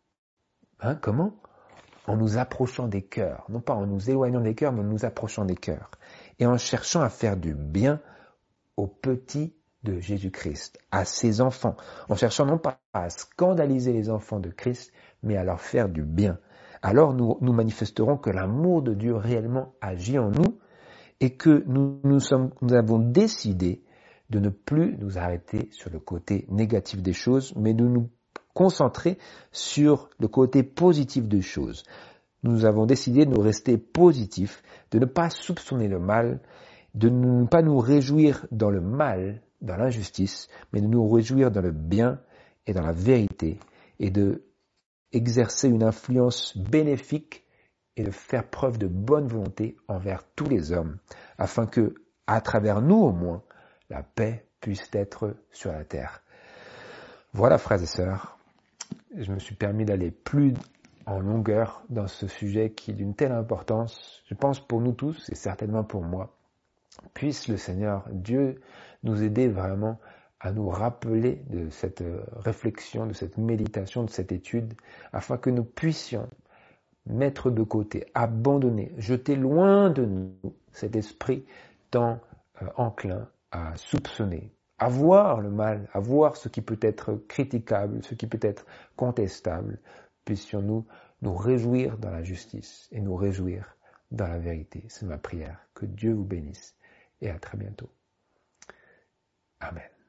Hein, comment? En nous approchant des cœurs, non pas en nous éloignant des cœurs, mais en nous approchant des cœurs, et en cherchant à faire du bien aux petits de Jésus-Christ, à ses enfants, en cherchant non pas à scandaliser les enfants de Christ, mais à leur faire du bien. Alors nous, nous manifesterons que l'amour de Dieu réellement agit en nous, et que nous, nous, sommes, nous avons décidé de ne plus nous arrêter sur le côté négatif des choses, mais de nous concentrer sur le côté positif des choses. Nous avons décidé de nous rester positifs, de ne pas soupçonner le mal, de ne pas nous réjouir dans le mal, dans l'injustice, mais de nous réjouir dans le bien et dans la vérité, et de exercer une influence bénéfique et de faire preuve de bonne volonté envers tous les hommes, afin que, à travers nous au moins, la paix puisse être sur la terre. Voilà, frères et sœurs, je me suis permis d'aller plus en longueur dans ce sujet qui est d'une telle importance, je pense pour nous tous et certainement pour moi. Puisse le Seigneur Dieu nous aider vraiment à nous rappeler de cette réflexion, de cette méditation, de cette étude, afin que nous puissions mettre de côté, abandonner, jeter loin de nous cet esprit tant euh, enclin à soupçonner, à voir le mal, à voir ce qui peut être critiquable, ce qui peut être contestable. Puissions-nous nous réjouir dans la justice et nous réjouir dans la vérité. C'est ma prière. Que Dieu vous bénisse et à très bientôt. Amen.